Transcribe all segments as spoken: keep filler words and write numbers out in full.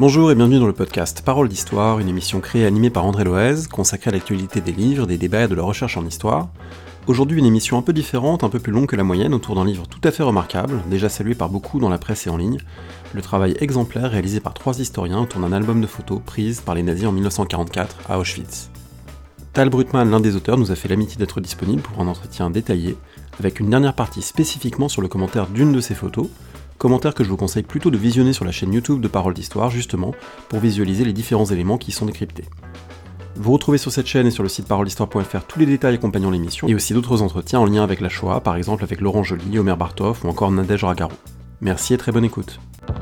Bonjour et bienvenue dans le podcast Parole d'Histoire, une émission créée et animée par André Loez, consacrée à l'actualité des livres, des débats et de la recherche en histoire. Aujourd'hui, une émission un peu différente, un peu plus longue que la moyenne, autour d'un livre tout à fait remarquable, déjà salué par beaucoup dans la presse et en ligne, le travail exemplaire réalisé par trois historiens autour d'un album de photos prises par les nazis en mille neuf cent quarante-quatre à Auschwitz. Tal Brutman, l'un des auteurs, nous a fait l'amitié d'être disponible pour un entretien détaillé, avec une dernière partie spécifiquement sur le commentaire d'une de ces photos, commentaire que je vous conseille plutôt de visionner sur la chaîne YouTube de Parole d'Histoire, justement, pour visualiser les différents éléments qui y sont décryptés. Vous retrouvez sur cette chaîne et sur le site parole d'histoire point f r tous les détails accompagnant l'émission, et aussi d'autres entretiens en lien avec la Shoah, par exemple avec Laurent Joly, Omer Bartov ou encore Nadège Ragaro. Merci et très bonne écoute.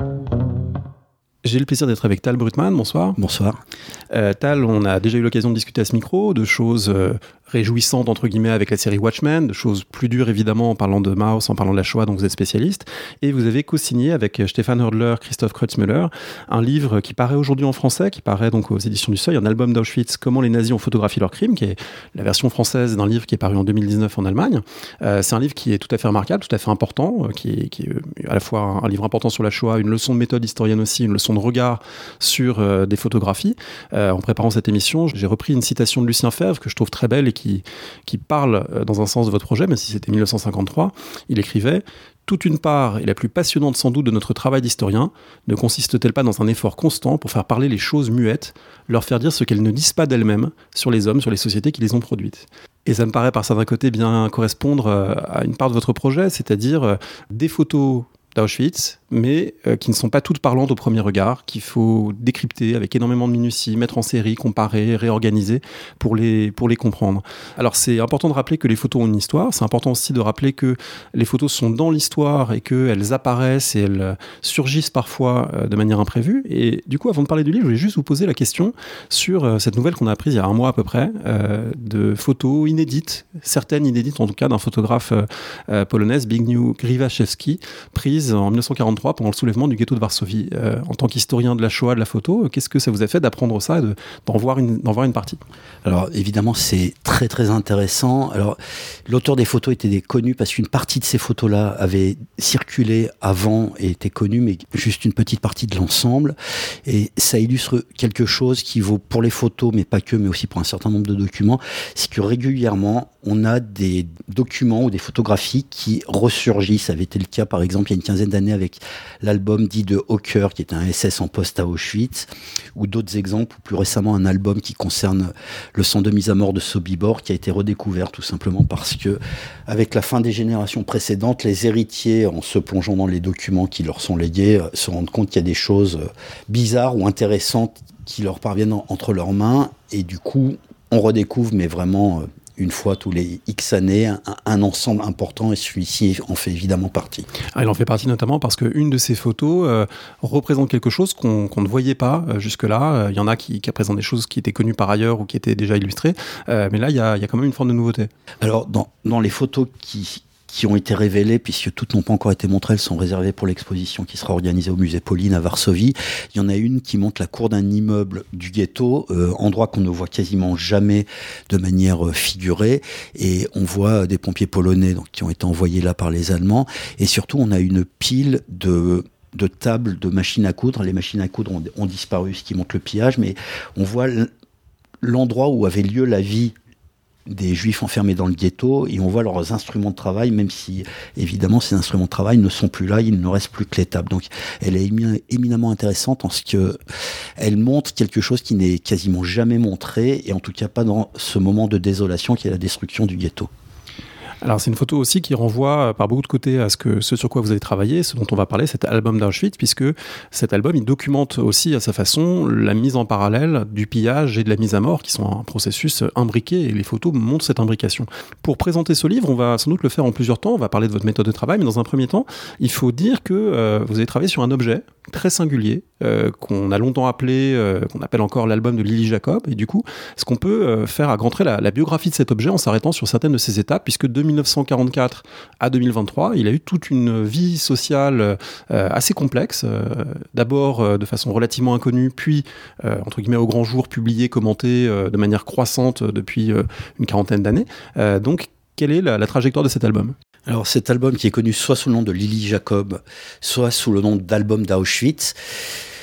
J'ai le plaisir d'être avec Tal Brutman, bonsoir. Bonsoir. Euh, Tal, on a déjà eu l'occasion de discuter à ce micro de choses euh, réjouissantes entre guillemets avec la série Watchmen, de choses plus dures évidemment en parlant de Maus, en parlant de la Shoah, dont vous êtes spécialiste, et vous avez co-signé avec Stefan Hördler, Christoph Kreutzmüller, un livre qui paraît aujourd'hui en français, qui paraît donc aux éditions du Seuil, un album d'Auschwitz, Comment les nazis ont photographié leurs crimes, qui est la version française d'un livre qui est paru en deux mille dix-neuf en Allemagne. Euh, c'est un livre qui est tout à fait remarquable, tout à fait important, euh, qui, est, qui est à la fois un, un livre important sur la Shoah, une leçon de méthode historienne aussi, une leçon de regard sur euh, des photographies. Euh, en préparant cette émission, j'ai repris une citation de Lucien Febvre que je trouve très belle et qui, qui parle euh, dans un sens de votre projet, même si c'était mille neuf cent cinquante-trois. Il écrivait « Toute une part, et la plus passionnante sans doute de notre travail d'historien, ne consiste-t-elle pas dans un effort constant pour faire parler les choses muettes, leur faire dire ce qu'elles ne disent pas d'elles-mêmes sur les hommes, sur les sociétés qui les ont produites ?» Et ça me paraît par certains côtés bien correspondre euh, à une part de votre projet, c'est-à-dire euh, des photos d'Auschwitz, mais euh, qui ne sont pas toutes parlantes au premier regard, qu'il faut décrypter avec énormément de minutie, mettre en série, comparer, réorganiser pour les, pour les comprendre. Alors c'est important de rappeler que les photos ont une histoire, c'est important aussi de rappeler que les photos sont dans l'histoire et qu'elles apparaissent et elles surgissent parfois euh, de manière imprévue. Et du coup, avant de parler du livre, je voulais juste vous poser la question sur euh, cette nouvelle qu'on a apprise il y a un mois à peu près, euh, de photos inédites, certaines inédites en tout cas, d'un photographe euh, euh, polonais, Zbigniew Grywaszewski, prise en mille neuf cent quarante-trois pendant le soulèvement du ghetto de Varsovie. Euh, en tant qu'historien de la Shoah, de la photo, qu'est-ce que ça vous a fait d'apprendre ça et de, d'en, voir une, d'en voir une partie ? Alors évidemment c'est très très intéressant. Alors l'auteur des photos était connu parce qu'une partie de ces photos-là avait circulé avant et était connue, mais juste une petite partie de l'ensemble. Et ça illustre quelque chose qui vaut pour les photos, mais pas que, mais aussi pour un certain nombre de documents, c'est que régulièrement on a des documents ou des photographies qui ressurgissent. Ça avait été le cas par exemple il y a une quinzaine d'années avec l'album dit de Hawker, qui est un S S en poste à Auschwitz, ou d'autres exemples, ou plus récemment un album qui concerne le centre de mise à mort de Sobibor, qui a été redécouvert tout simplement parce que, avec la fin des générations précédentes, les héritiers, en se plongeant dans les documents qui leur sont légués, se rendent compte qu'il y a des choses bizarres ou intéressantes qui leur parviennent entre leurs mains, et du coup, on redécouvre, mais vraiment une fois tous les X années, un, un ensemble important, et celui-ci en fait évidemment partie. Ah, il en fait partie notamment parce qu'une de ces photos euh, représente quelque chose qu'on, qu'on ne voyait pas euh, jusque-là. Euh, il y en a qui, qui représentent des choses qui étaient connues par ailleurs ou qui étaient déjà illustrées, euh, mais là il y a, il y a quand même une forme de nouveauté. Alors dans, dans les photos qui... qui ont été révélées, puisque toutes n'ont pas encore été montrées, elles sont réservées pour l'exposition qui sera organisée au musée Pauline à Varsovie. Il y en a une qui montre la cour d'un immeuble du ghetto, euh, endroit qu'on ne voit quasiment jamais de manière euh, figurée, et on voit des pompiers polonais donc, qui ont été envoyés là par les Allemands, et surtout on a une pile de... de tables, de machines à coudre. Les machines à coudre ont, ont disparu, ce qui montre le pillage, mais on voit l'endroit où avait lieu la vie des juifs enfermés dans le ghetto, et on voit leurs instruments de travail, même si évidemment ces instruments de travail ne sont plus là, il ne reste plus que les tables. Donc elle est éminemment intéressante en ce qu'elle montre quelque chose qui n'est quasiment jamais montré, et en tout cas pas dans ce moment de désolation qui est la destruction du ghetto. Alors c'est une photo aussi qui renvoie par beaucoup de côtés à ce, que, ce sur quoi vous avez travaillé, ce dont on va parler, cet album d'Auschwitz, puisque cet album il documente aussi à sa façon la mise en parallèle du pillage et de la mise à mort, qui sont un processus imbriqué, et les photos montrent cette imbrication. Pour présenter ce livre, on va sans doute le faire en plusieurs temps, on va parler de votre méthode de travail, mais dans un premier temps, il faut dire que euh, vous avez travaillé sur un objet très singulier, euh, qu'on a longtemps appelé, euh, qu'on appelle encore l'album de Lily Jacob, et du coup, est-ce qu'on peut euh, faire à grands traits la, la biographie de cet objet en s'arrêtant sur certaines de ses étapes, puisque de mille neuf cent quarante-quatre à deux mille vingt-trois, il a eu toute une vie sociale euh, assez complexe, euh, d'abord euh, de façon relativement inconnue, puis, euh, entre guillemets, au grand jour, publié, commenté euh, de manière croissante depuis euh, une quarantaine d'années. Euh, donc, quelle est la, la trajectoire de cet album ? Alors cet album qui est connu soit sous le nom de Lily Jacob, soit sous le nom d'album d'Auschwitz,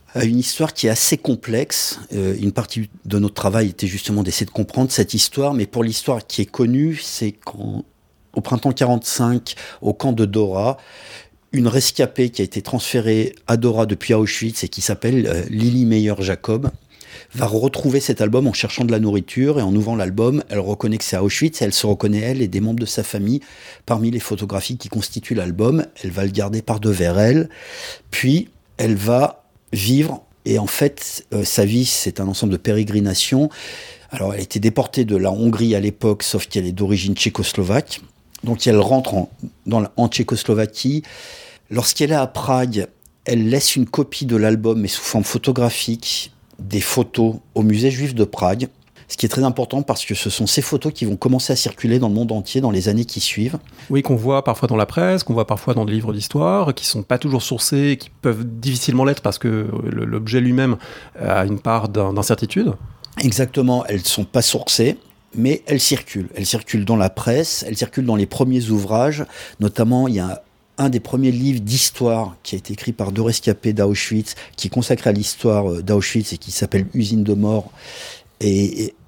à une histoire qui est assez complexe. Euh, une partie de notre travail était justement d'essayer de comprendre cette histoire, mais pour l'histoire qui est connue, c'est qu'au printemps quarante-cinq, au camp de Dora, une rescapée qui a été transférée à Dora depuis Auschwitz et qui s'appelle euh, Lily Meyer-Jacob, va retrouver cet album en cherchant de la nourriture, et en ouvrant l'album, elle reconnaît que c'est Auschwitz, et elle se reconnaît, elle, et des membres de sa famille parmi les photographies qui constituent l'album. Elle va le garder par devers elle, puis elle va vivre, et en fait, euh, sa vie, c'est un ensemble de pérégrinations. Alors, elle a été déportée de la Hongrie à l'époque, sauf qu'elle est d'origine tchécoslovaque, donc elle rentre en, dans la, en Tchécoslovaquie. Lorsqu'elle est à Prague, elle laisse une copie de l'album, mais sous forme photographique, des photos au musée juif de Prague, ce qui est très important parce que ce sont ces photos qui vont commencer à circuler dans le monde entier dans les années qui suivent. Oui, qu'on voit parfois dans la presse, qu'on voit parfois dans des livres d'histoire, qui sont pas toujours sourcés, qui peuvent difficilement l'être parce que l'objet lui-même a une part d'incertitude. Exactement, elles ne sont pas sourcées, mais elles circulent. Elles circulent dans la presse, elles circulent dans les premiers ouvrages, notamment il y a un des premiers livres d'histoire qui a été écrit par deux rescapés d'Auschwitz, qui est consacré à l'histoire d'Auschwitz et qui s'appelle « Usine de mort », et, et,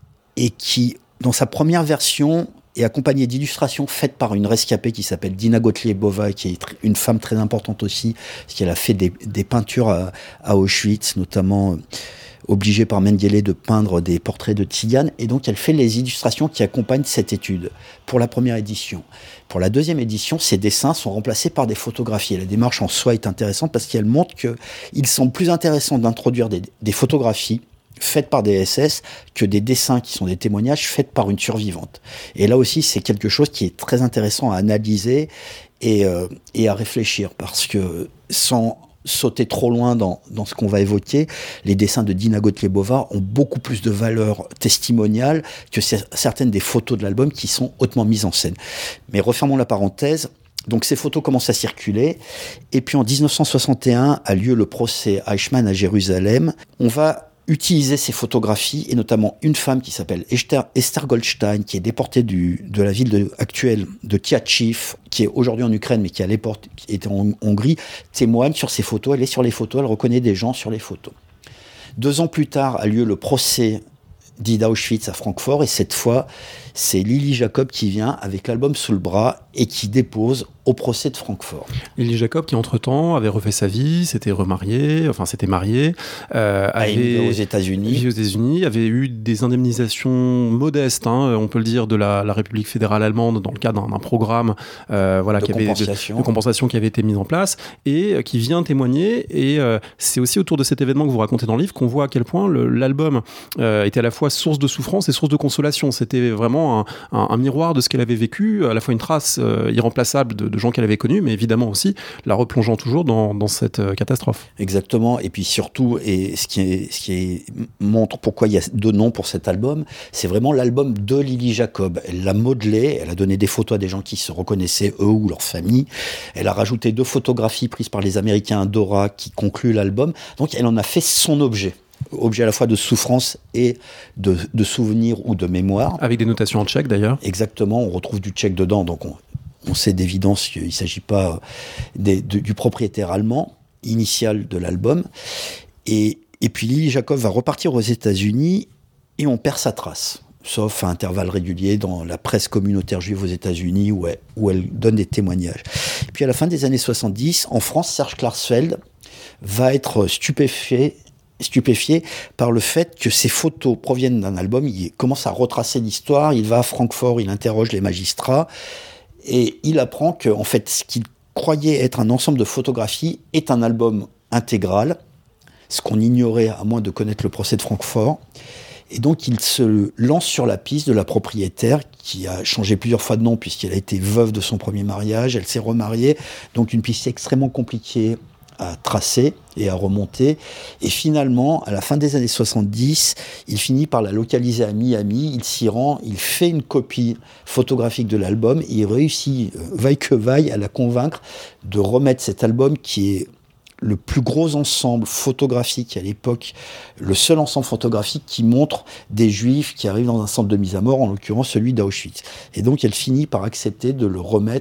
et qui, dans sa première version, est accompagné d'illustrations faites par une rescapée qui s'appelle Dina Gottliebova, qui est une femme très importante aussi, parce qu'elle a fait des, des peintures à, à Auschwitz, notamment obligée par Mengele de peindre des portraits de tziganes, et donc elle fait les illustrations qui accompagnent cette étude pour la première édition. Pour la deuxième édition, ces dessins sont remplacés par des photographies. Et la démarche en soi est intéressante parce qu'elle montre qu'il semble plus intéressant d'introduire des, des photographies faites par des S S que des dessins qui sont des témoignages faits par une survivante. Et là aussi, c'est quelque chose qui est très intéressant à analyser et, euh, et à réfléchir, parce que sans sauter trop loin dans, dans ce qu'on va évoquer, les dessins de Dina Gottliebova ont beaucoup plus de valeur testimoniale que certaines des photos de l'album qui sont hautement mises en scène. Mais refermons la parenthèse. Donc ces photos commencent à circuler, et puis en dix-neuf cent soixante et un a lieu le procès Eichmann à Jérusalem. On va utiliser ces photographies, et notamment une femme qui s'appelle Esther, Esther Goldstein, qui est déportée du, de la ville de, actuelle de Tchatchiv, qui est aujourd'hui en Ukraine, mais qui à l'époque était en Hongrie, témoigne sur ces photos. Elle est sur les photos, elle reconnaît des gens sur les photos. Deux ans plus tard a lieu le procès d'Ida Auschwitz à Francfort, et cette fois, c'est Lily Jacob qui vient avec l'album sous le bras et qui dépose au procès de Francfort. Lily Jacob qui, entre-temps, avait refait sa vie, s'était remariée, enfin s'était mariée, euh, avait aux États-Unis. aux États-Unis, avait eu des indemnisations modestes, hein, on peut le dire, de la, la République fédérale allemande dans le cadre d'un programme euh, voilà, de, qui compensation. Avait, de, de compensation qui avait été mis en place et euh, qui vient témoigner. Et euh, c'est aussi autour de cet événement que vous racontez dans le livre qu'on voit à quel point le, l'album euh, était à la fois source de souffrance et source de consolation. C'était vraiment un, un, un miroir de ce qu'elle avait vécu, à la fois une trace euh, irremplaçable de, de gens qu'elle avait connus, mais évidemment aussi la replongeant toujours dans, dans cette euh, catastrophe. Exactement, et puis surtout, et ce qui, est, ce qui est, montre pourquoi il y a deux noms pour cet album, c'est vraiment l'album de Lily Jacob. Elle l'a modelé, elle a donné des photos à des gens qui se reconnaissaient, eux ou leur famille. Elle a rajouté deux photographies prises par les Américains à Dora qui concluent l'album. Donc elle en a fait son objet. Objet à la fois de souffrance et de, de souvenir ou de mémoire. Avec des notations en tchèque d'ailleurs. Exactement, on retrouve du tchèque dedans, donc on, on sait d'évidence qu'il ne s'agit pas des, de, du propriétaire allemand initial de l'album. Et, et puis Lily Jacob va repartir aux États-Unis et on perd sa trace, sauf à intervalles réguliers dans la presse communautaire juive aux États-Unis où elle, où elle donne des témoignages. Et puis à la fin des années soixante-dix, en France, Serge Klarsfeld va être stupéfait stupéfié par le fait que ces photos proviennent d'un album. Il commence à retracer l'histoire, il va à Francfort, il interroge les magistrats, et il apprend que, en fait, ce qu'il croyait être un ensemble de photographies est un album intégral, ce qu'on ignorait à moins de connaître le procès de Francfort. Et donc il se lance sur la piste de la propriétaire, qui a changé plusieurs fois de nom puisqu'elle a été veuve de son premier mariage, elle s'est remariée, donc une piste extrêmement compliquée à tracer et à remonter. Et finalement, à la fin des années soixante-dix, il finit par la localiser à Miami, il s'y rend, il fait une copie photographique de l'album, et il réussit, vaille que vaille, à la convaincre de remettre cet album qui est le plus gros ensemble photographique à l'époque, le seul ensemble photographique qui montre des juifs qui arrivent dans un centre de mise à mort, en l'occurrence celui d'Auschwitz. Et donc elle finit par accepter de le remettre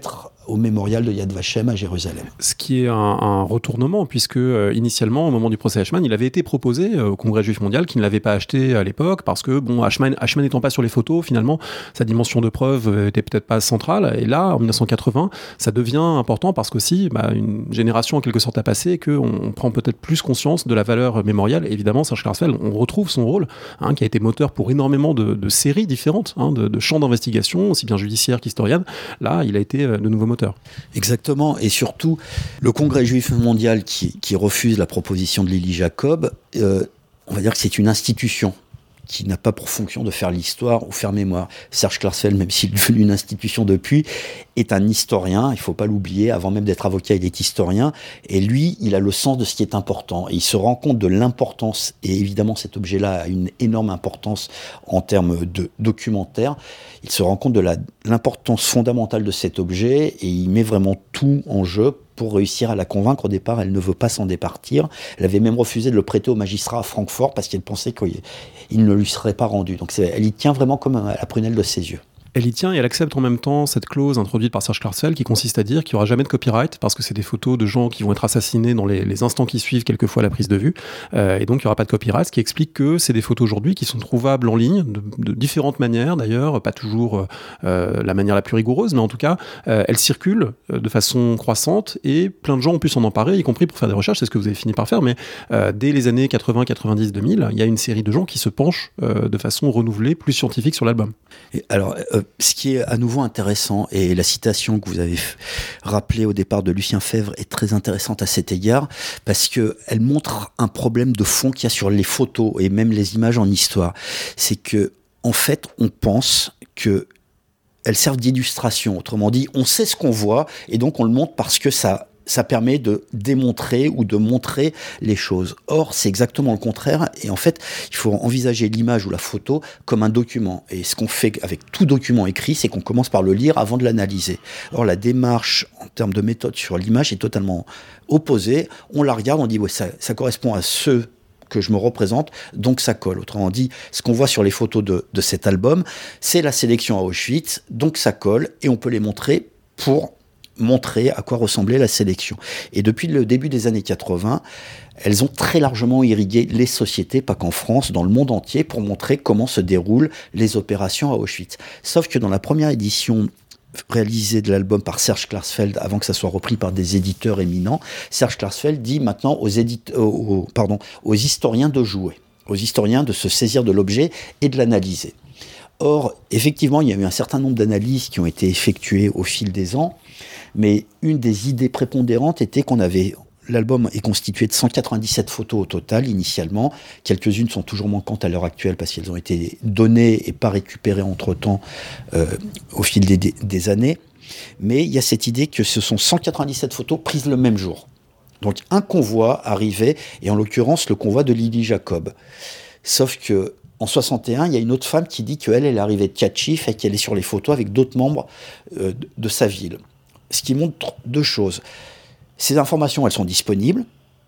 au mémorial de Yad Vashem à Jérusalem. Ce qui est un, un retournement, puisque euh, initialement, au moment du procès Eichmann, il avait été proposé euh, au Congrès juif mondial qu'il ne l'avait pas acheté à l'époque, parce que, bon, Eichmann, Eichmann n'étant pas sur les photos, finalement, sa dimension de preuve euh, était peut-être pas centrale. Et là, en dix-neuf cent quatre-vingts, ça devient important parce qu'aussi, bah, une génération en quelque sorte a passé, qu'on on prend peut-être plus conscience de la valeur mémoriale. Et évidemment, Serge Klarsfeld, on retrouve son rôle, hein, qui a été moteur pour énormément de, de séries différentes, hein, de, de champs d'investigation, aussi bien judiciaires qu'historiennes. Là, il a été euh, de nouveau moteur. Exactement, et surtout, le Congrès juif mondial qui, qui refuse la proposition de Lily Jacob, euh, on va dire que c'est une institution qui n'a pas pour fonction de faire l'histoire ou faire mémoire. Serge Klarsfeld, même s'il est devenu une institution depuis, est un historien, il ne faut pas l'oublier, avant même d'être avocat, il est historien, et lui, il a le sens de ce qui est important, et il se rend compte de l'importance, et évidemment cet objet-là a une énorme importance en termes de documentaire, il se rend compte de la, l'importance fondamentale de cet objet, et il met vraiment tout en jeu pour réussir à la convaincre. Au départ, elle ne veut pas s'en départir. Elle avait même refusé de le prêter au magistrat à Francfort parce qu'elle pensait qu'il ne lui serait pas rendu. Donc c'est, elle y tient vraiment comme à la prunelle de ses yeux. Elle y tient et elle accepte en même temps cette clause introduite par Serge Klarsfeld qui consiste à dire qu'il n'y aura jamais de copyright parce que c'est des photos de gens qui vont être assassinés dans les, les instants qui suivent quelquefois la prise de vue euh, et donc il n'y aura pas de copyright, ce qui explique que c'est des photos aujourd'hui qui sont trouvables en ligne de, de différentes manières d'ailleurs, pas toujours euh, la manière la plus rigoureuse mais en tout cas euh, elles circulent de façon croissante et plein de gens ont pu s'en emparer, y compris pour faire des recherches, c'est ce que vous avez fini par faire, mais euh, dès les années quatre-vingts, quatre-vingt-dix, deux mille, il y a une série de gens qui se penchent euh, de façon renouvelée, plus scientifique sur l'album. Et alors, euh, ce qui est à nouveau intéressant, et la citation que vous avez rappelée au départ de Lucien Febvre est très intéressante à cet égard, parce qu'elle montre un problème de fond qu'il y a sur les photos et même les images en histoire. C'est que, en fait, on pense que elles servent d'illustration. Autrement dit, on sait ce qu'on voit, et donc on le montre parce que ça... ça permet de démontrer ou de montrer les choses. Or, c'est exactement le contraire. Et en fait, il faut envisager l'image ou la photo comme un document. Et ce qu'on fait avec tout document écrit, c'est qu'on commence par le lire avant de l'analyser. Or, la démarche en termes de méthode sur l'image est totalement opposée. On la regarde, on dit ouais, ça, ça correspond à ce que je me représente, donc ça colle. Autrement dit, ce qu'on voit sur les photos de, de cet album, c'est la sélection à Auschwitz, donc ça colle, et on peut les montrer pour montrer à quoi ressemblait la sélection. Et depuis le début des années quatre-vingts, elles ont très largement irrigué les sociétés, pas qu'en France, dans le monde entier, pour montrer comment se déroulent les opérations à Auschwitz. Sauf que dans la première édition réalisée de l'album par Serge Klarsfeld, avant que ça soit repris par des éditeurs éminents, Serge Klarsfeld dit maintenant aux, édite- aux, aux, pardon, aux historiens de jouer, aux historiens de se saisir de l'objet et de l'analyser. Or, effectivement, il y a eu un certain nombre d'analyses qui ont été effectuées au fil des ans, mais une des idées prépondérantes était qu'on avait... L'album est constitué de cent quatre-vingt-dix-sept photos au total, initialement. Quelques-unes sont toujours manquantes à l'heure actuelle parce qu'elles ont été données et pas récupérées entre-temps euh, au fil des, des, des années. Mais il y a cette idée que ce sont cent quatre-vingt-dix-sept photos prises le même jour. Donc un convoi arrivait, et en l'occurrence le convoi de Lily Jacob. Sauf que en soixante et un, il y a une autre femme qui dit qu'elle, elle est arrivée de Khatchif et qu'elle est sur les photos avec d'autres membres euh, de, de sa ville. Ce qui montre deux choses. Ces informations, elles sont disponibles.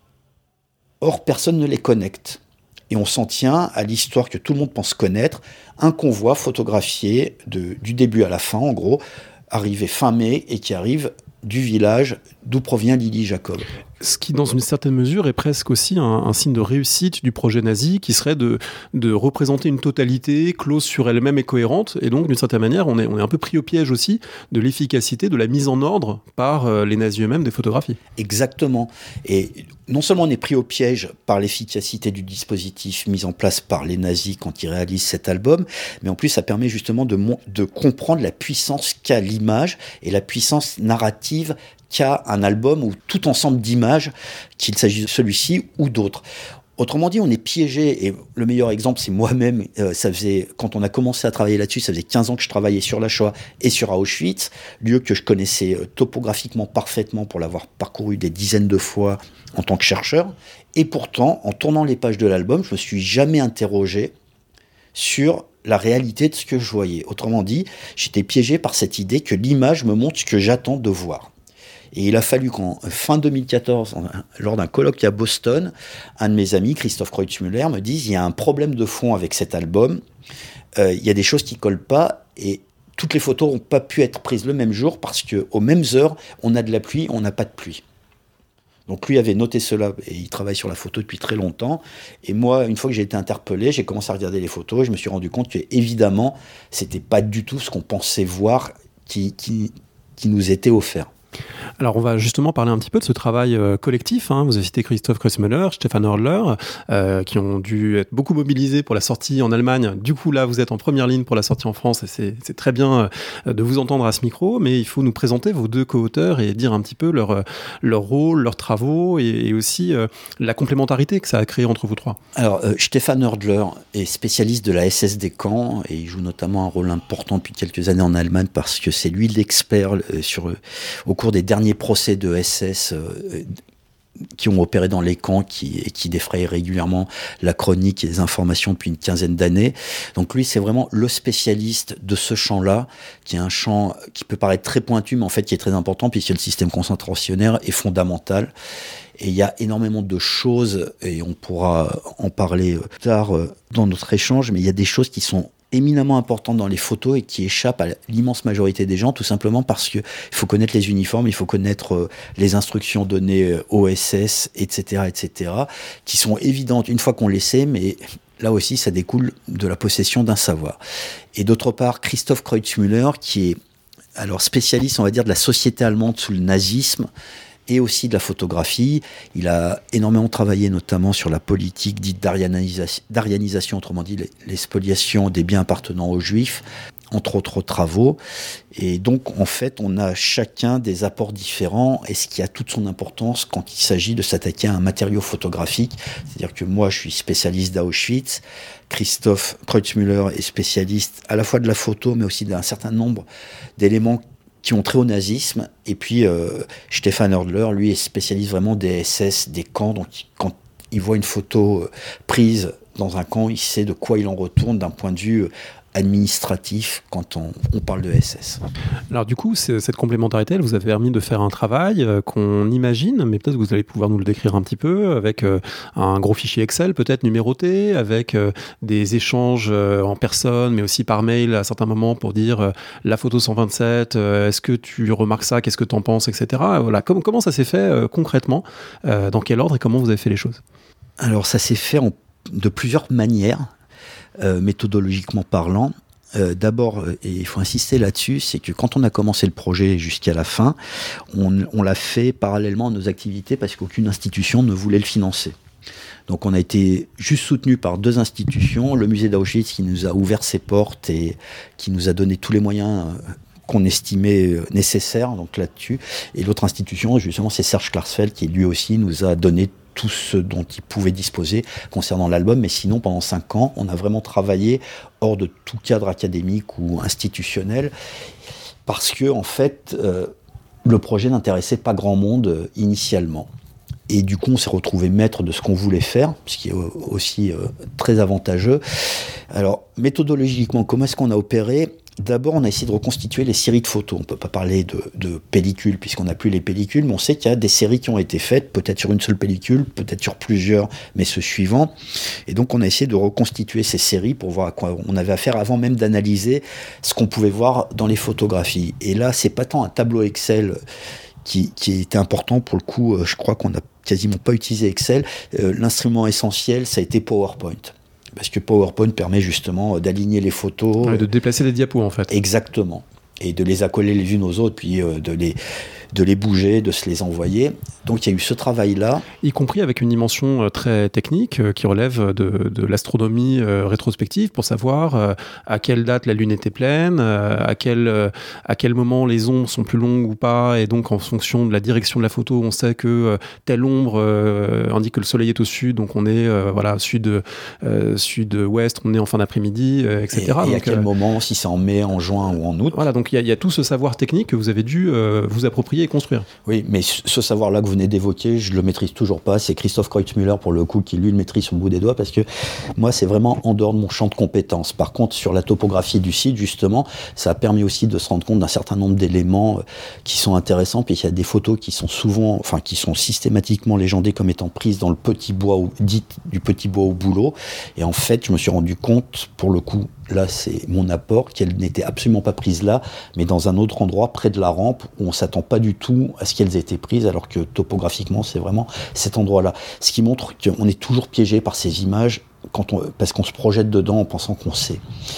Or, personne ne les connecte. Et on s'en tient à l'histoire que tout le monde pense connaître. Un convoi photographié de, du début à la fin, en gros, arrivé fin mai et qui arrive du village d'où provient Lily Jacob. Ce qui, dans une certaine mesure, est presque aussi un, un signe de réussite du projet nazi, qui serait de, de représenter une totalité close sur elle-même et cohérente. Et donc, d'une certaine manière, on est, on est un peu pris au piège aussi de l'efficacité, de la mise en ordre par euh, les nazis eux-mêmes des photographies. Exactement. Et non seulement on est pris au piège par l'efficacité du dispositif mis en place par les nazis quand ils réalisent cet album, mais en plus, ça permet justement de, de comprendre la puissance qu'a l'image et la puissance narrative qu'a un album ou tout ensemble d'images, qu'il s'agisse de celui-ci ou d'autres. Autrement dit, on est piégé, et le meilleur exemple, c'est moi-même. Euh, ça faisait, quand on a commencé à travailler là-dessus, ça faisait quinze ans que je travaillais sur la Shoah et sur Auschwitz, lieu que je connaissais euh, topographiquement parfaitement pour l'avoir parcouru des dizaines de fois en tant que chercheur. Et pourtant, en tournant les pages de l'album, je me suis jamais interrogé sur la réalité de ce que je voyais. Autrement dit, j'étais piégé par cette idée que l'image me montre ce que j'attends de voir. Et il a fallu qu'en fin deux mille quatorze, lors d'un colloque à Boston, un de mes amis, Christophe Kreutzmüller, me dise « il y a un problème de fond avec cet album, euh, il y a des choses qui ne collent pas, et toutes les photos n'ont pas pu être prises le même jour parce qu'aux mêmes heures, on a de la pluie, on n'a pas de pluie. Donc lui avait noté cela et il travaille sur la photo depuis très longtemps. Et moi, une fois que j'ai été interpellé, j'ai commencé à regarder les photos et je me suis rendu compte que évidemment, c'était pas du tout ce qu'on pensait voir qui, qui, qui nous était offert. Alors, on va justement parler un petit peu de ce travail euh, collectif. Hein. Vous avez cité Christoph Kreutzmüller, Stefan Hörtler, euh, qui ont dû être beaucoup mobilisés pour la sortie en Allemagne. Du coup, là, vous êtes en première ligne pour la sortie en France et c'est, c'est très bien euh, de vous entendre à ce micro, mais il faut nous présenter vos deux co-auteurs et dire un petit peu leur, leur rôle, leurs travaux et, et aussi euh, la complémentarité que ça a créé entre vous trois. Alors, euh, Stefan Hörtler est spécialiste de la S S des camps et il joue notamment un rôle important depuis quelques années en Allemagne parce que c'est lui l'expert euh, sur, euh, au cours des derniers procès de S S euh, qui ont opéré dans les camps qui, et qui défrayent régulièrement la chronique et les informations depuis une quinzaine d'années. Donc lui, c'est vraiment le spécialiste de ce champ-là, qui est un champ qui peut paraître très pointu, mais en fait qui est très important, puisque le système concentrationnaire est fondamental. Et il y a énormément de choses, et on pourra en parler plus tard dans notre échange, mais il y a des choses qui sont éminemment importantes dans les photos et qui échappent à l'immense majorité des gens, tout simplement parce qu'il faut connaître les uniformes, il faut connaître les instructions données au S S, et cetera, et cetera, qui sont évidentes une fois qu'on les sait, mais là aussi, ça découle de la possession d'un savoir. Et d'autre part, Christoph Kreutzmüller, qui est alors spécialiste, on va dire, de la société allemande sous le nazisme, et aussi de la photographie. Il a énormément travaillé notamment sur la politique dite d'aryanisation, d'aryanisation autrement dit les, les spoliations des biens appartenant aux Juifs, entre autres travaux. Et donc, en fait, on a chacun des apports différents, et ce qui a toute son importance quand il s'agit de s'attaquer à un matériau photographique. C'est-à-dire que moi, je suis spécialiste d'Auschwitz, Christoph Kreutzmüller est spécialiste à la fois de la photo, mais aussi d'un certain nombre d'éléments qui ont trait au nazisme, et puis euh, Stefan Hörtler, lui, est spécialiste vraiment des S S, des camps, donc quand il voit une photo prise dans un camp, il sait de quoi il en retourne d'un point de vue administratif quand on, on parle de S S. Alors du coup, cette complémentarité, elle vous a permis de faire un travail euh, qu'on imagine, mais peut-être que vous allez pouvoir nous le décrire un petit peu, avec euh, un gros fichier Excel peut-être numéroté, avec euh, des échanges euh, en personne, mais aussi par mail à certains moments pour dire euh, la photo cent vingt-sept, euh, est-ce que tu remarques ça, qu'est-ce que tu en penses, et cetera. Voilà. Comment, comment ça s'est fait euh, concrètement, euh, dans quel ordre et comment vous avez fait les choses? Alors ça s'est fait en, de plusieurs manières. Euh, méthodologiquement parlant. Euh, d'abord, euh, et il faut insister là-dessus, c'est que quand on a commencé le projet jusqu'à la fin, on, on l'a fait parallèlement à nos activités parce qu'aucune institution ne voulait le financer. Donc on a été juste soutenu par deux institutions, le musée d'Auschwitz qui nous a ouvert ses portes et qui nous a donné tous les moyens euh, qu'on estimait nécessaires, donc là-dessus, et l'autre institution, justement, c'est Serge Klarsfeld qui lui aussi nous a donné tout ce dont il pouvait disposer concernant l'album, mais sinon pendant cinq ans on a vraiment travaillé hors de tout cadre académique ou institutionnel parce que en fait euh, le projet n'intéressait pas grand monde euh, initialement, et du coup on s'est retrouvé maître de ce qu'on voulait faire, ce qui est aussi euh, très avantageux. Alors méthodologiquement, comment est-ce qu'on a opéré? D'abord, on a essayé de reconstituer les séries de photos. On ne peut pas parler de, de pellicules, puisqu'on n'a plus les pellicules, mais on sait qu'il y a des séries qui ont été faites, peut-être sur une seule pellicule, peut-être sur plusieurs, mais ce suivant. Et donc, on a essayé de reconstituer ces séries pour voir à quoi on avait affaire avant même d'analyser ce qu'on pouvait voir dans les photographies. Et là, c'est pas tant un tableau Excel qui, qui était important. Pour le coup, je crois qu'on n'a quasiment pas utilisé Excel. Euh, l'instrument essentiel, ça a été PowerPoint. Parce que PowerPoint permet justement d'aligner les photos. Ouais, de déplacer les diapos, en fait. Exactement. Et de les accoler les unes aux autres, puis euh, de, les, de les bouger, de se les envoyer. Donc il y a eu ce travail-là. Y compris avec une dimension euh, très technique euh, qui relève de, de l'astronomie euh, rétrospective pour savoir euh, à quelle date la Lune était pleine, euh, à, quel, euh, à quel moment les ombres sont plus longues ou pas, et donc en fonction de la direction de la photo, on sait que euh, telle ombre euh, indique que le soleil est au sud, donc on est euh, voilà, sud, euh, sud-ouest, on est en fin d'après-midi, euh, et cetera. Et, et donc, à quel euh, moment, si c'est en mai, en juin ou en août. Voilà, donc il y, y a tout ce savoir technique que vous avez dû euh, vous approprier et construire. Oui, mais ce savoir-là que vous venez d'évoquer, je le maîtrise toujours pas. C'est Christoph Kreutzmüller, pour le coup, qui lui le maîtrise sur le bout des doigts, parce que moi, c'est vraiment en dehors de mon champ de compétences. Par contre, sur la topographie du site, justement, ça a permis aussi de se rendre compte d'un certain nombre d'éléments euh, qui sont intéressants. Puis il y a des photos qui sont souvent, enfin, qui sont systématiquement légendées comme étant prises dans le petit bois, ou dites du petit bois au boulot. Et en fait, je me suis rendu compte, pour le coup, là c'est mon apport, qu'elles n'étaient absolument pas prises là, mais dans un autre endroit, près de la rampe, où on ne s'attend pas du tout à ce qu'elles aient été prises, alors que topographiquement, c'est vraiment cet endroit-là. Ce qui montre qu'on est toujours piégé par ces images, quand on, parce qu'on se projette dedans en pensant qu'on sait.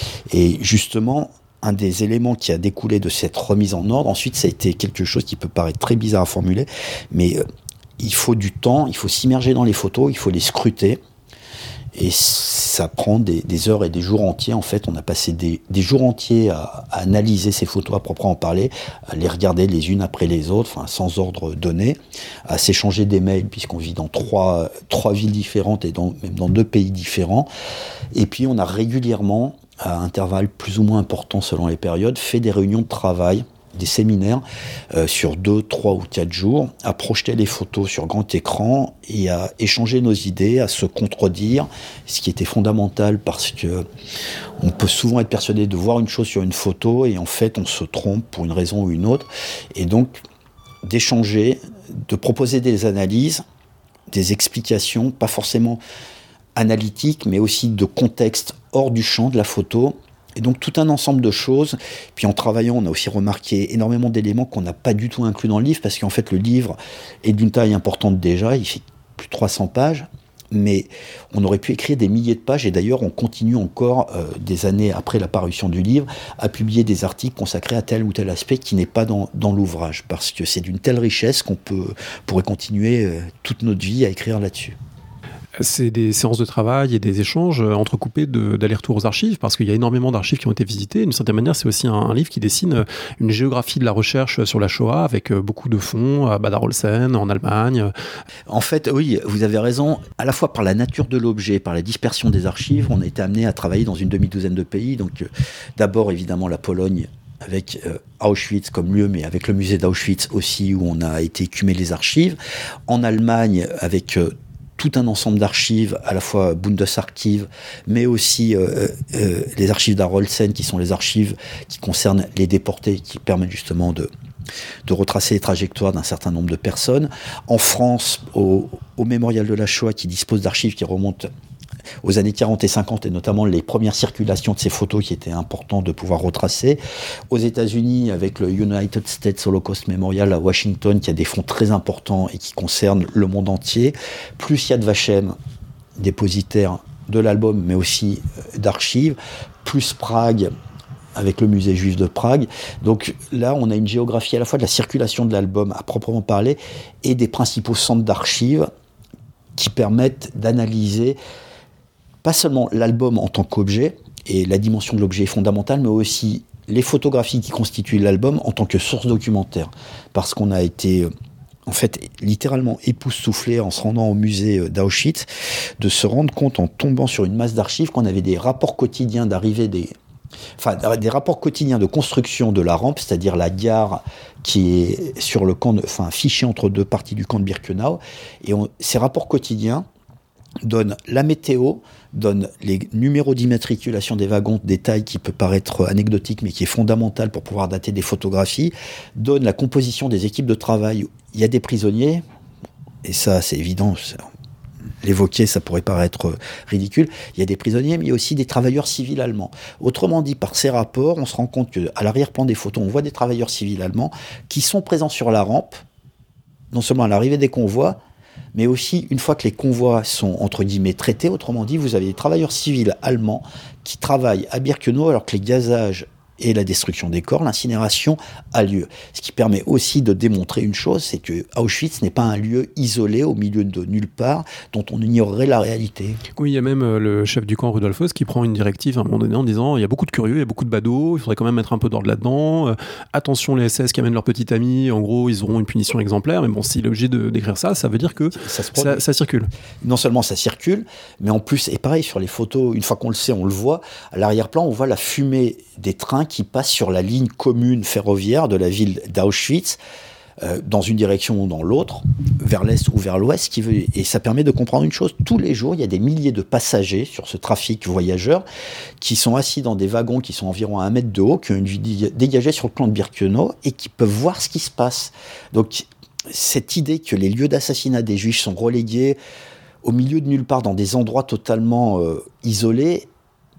Et justement, un des éléments qui a découlé de cette remise en ordre, ensuite, ça a été quelque chose qui peut paraître très bizarre à formuler, mais euh, il faut du temps, il faut s'immerger dans les photos, il faut les scruter. Et ça prend des, des heures et des jours entiers. En fait, on a passé des, des jours entiers à, à analyser ces photos à proprement parler, à les regarder les unes après les autres, enfin, sans ordre donné, à s'échanger des mails, puisqu'on vit dans trois, trois villes différentes et dans, même dans deux pays différents. Et puis, on a régulièrement, à intervalles plus ou moins importants selon les périodes, fait des réunions de travail, des séminaires euh, sur deux, trois ou quatre jours, à projeter les photos sur grand écran et à échanger nos idées, à se contredire, ce qui était fondamental parce que on peut souvent être persuadé de voir une chose sur une photo et en fait on se trompe pour une raison ou une autre. Et donc d'échanger, de proposer des analyses, des explications, pas forcément analytiques, mais aussi de contexte hors du champ de la photo. Et donc tout un ensemble de choses. Puis en travaillant, on a aussi remarqué énormément d'éléments qu'on n'a pas du tout inclus dans le livre, parce qu'en fait le livre est d'une taille importante déjà, il fait plus de trois cents pages, mais on aurait pu écrire des milliers de pages, et d'ailleurs on continue encore, euh, des années après la parution du livre, à publier des articles consacrés à tel ou tel aspect qui n'est pas dans, dans l'ouvrage, parce que c'est d'une telle richesse qu'on peut, pourrait continuer euh, toute notre vie à écrire là-dessus. C'est des séances de travail et des échanges entrecoupés de, d'allers-retours aux archives, parce qu'il y a énormément d'archives qui ont été visitées. D'une certaine manière, c'est aussi un, un livre qui dessine une géographie de la recherche sur la Shoah, avec beaucoup de fonds à Bad Arolsen, en Allemagne. En fait, oui, vous avez raison. À la fois par la nature de l'objet, par la dispersion des archives, on a été amené à travailler dans une demi-douzaine de pays. Donc, euh, d'abord, évidemment, la Pologne, avec euh, Auschwitz comme lieu, mais avec le musée d'Auschwitz aussi, où on a été écumer les archives. En Allemagne, avec euh, tout un ensemble d'archives, à la fois Bundesarchiv, mais aussi euh, euh, les archives d'Arolsen, qui sont les archives qui concernent les déportés, qui permettent justement de, de retracer les trajectoires d'un certain nombre de personnes. En France, au, au Mémorial de la Shoah, qui dispose d'archives qui remontent aux années quarante et cinquante, et notamment les premières circulations de ces photos qui étaient importantes de pouvoir retracer. Aux États-Unis, avec le United States Holocaust Memorial à Washington, qui a des fonds très importants et qui concernent le monde entier. Plus Yad Vashem, dépositaire de l'album, mais aussi d'archives. Plus Prague, avec le musée juif de Prague. Donc là, on a une géographie à la fois de la circulation de l'album à proprement parler et des principaux centres d'archives qui permettent d'analyser pas seulement l'album en tant qu'objet, et la dimension de l'objet est fondamentale, mais aussi les photographies qui constituent l'album en tant que source documentaire. Parce qu'on a été, en fait, littéralement époustouflé en se rendant au musée d'Auschwitz, de se rendre compte, en tombant sur une masse d'archives, qu'on avait des rapports quotidiens d'arrivée des... Enfin, des rapports quotidiens de construction de la rampe, c'est-à-dire la gare qui est sur le camp, de, enfin, fichée entre deux parties du camp de Birkenau. Et on, ces rapports quotidiens donnent la météo, donnent les numéros d'immatriculation des wagons, détail qui peut paraître anecdotique mais qui est fondamental pour pouvoir dater des photographies, donnent la composition des équipes de travail. Il y a des prisonniers, et ça c'est évident, l'évoquer ça pourrait paraître ridicule, il y a des prisonniers mais il y a aussi des travailleurs civils allemands. Autrement dit, par ces rapports, on se rend compte qu'à l'arrière-plan des photos, on voit des travailleurs civils allemands qui sont présents sur la rampe, non seulement à l'arrivée des convois, mais aussi une fois que les convois sont, entre guillemets, traités. Autrement dit, vous avez des travailleurs civils allemands qui travaillent à Birkenau alors que les gazages et la destruction des corps, l'incinération a lieu. Ce qui permet aussi de démontrer une chose, c'est que Auschwitz n'est pas un lieu isolé au milieu de nulle part, dont on ignorerait la réalité. Oui, il y a même euh, le chef du camp Rudolf Höss qui prend une directive à un moment donné en disant il y a beaucoup de curieux, il y a beaucoup de badauds, il faudrait quand même mettre un peu d'ordre là-dedans. Euh, attention les S S qui amènent leur petit ami, en gros ils auront une punition exemplaire, mais bon, s'il est obligé de, d'écrire ça, ça veut dire que ça, ça, ça circule. Non seulement ça circule, mais en plus, et pareil sur les photos, une fois qu'on le sait, on le voit, à l'arrière-plan, on voit la fumée des trains qui passent sur la ligne commune ferroviaire de la ville d'Auschwitz, euh, dans une direction ou dans l'autre, vers l'est ou vers l'ouest, qui veut, et ça permet de comprendre une chose, tous les jours, il y a des milliers de passagers sur ce trafic voyageur qui sont assis dans des wagons qui sont environ à un mètre de haut, qui ont une vue dégagée sur le plan de Birkenau et qui peuvent voir ce qui se passe. Donc, cette idée que les lieux d'assassinat des Juifs sont relégués au milieu de nulle part, dans des endroits totalement euh, isolés,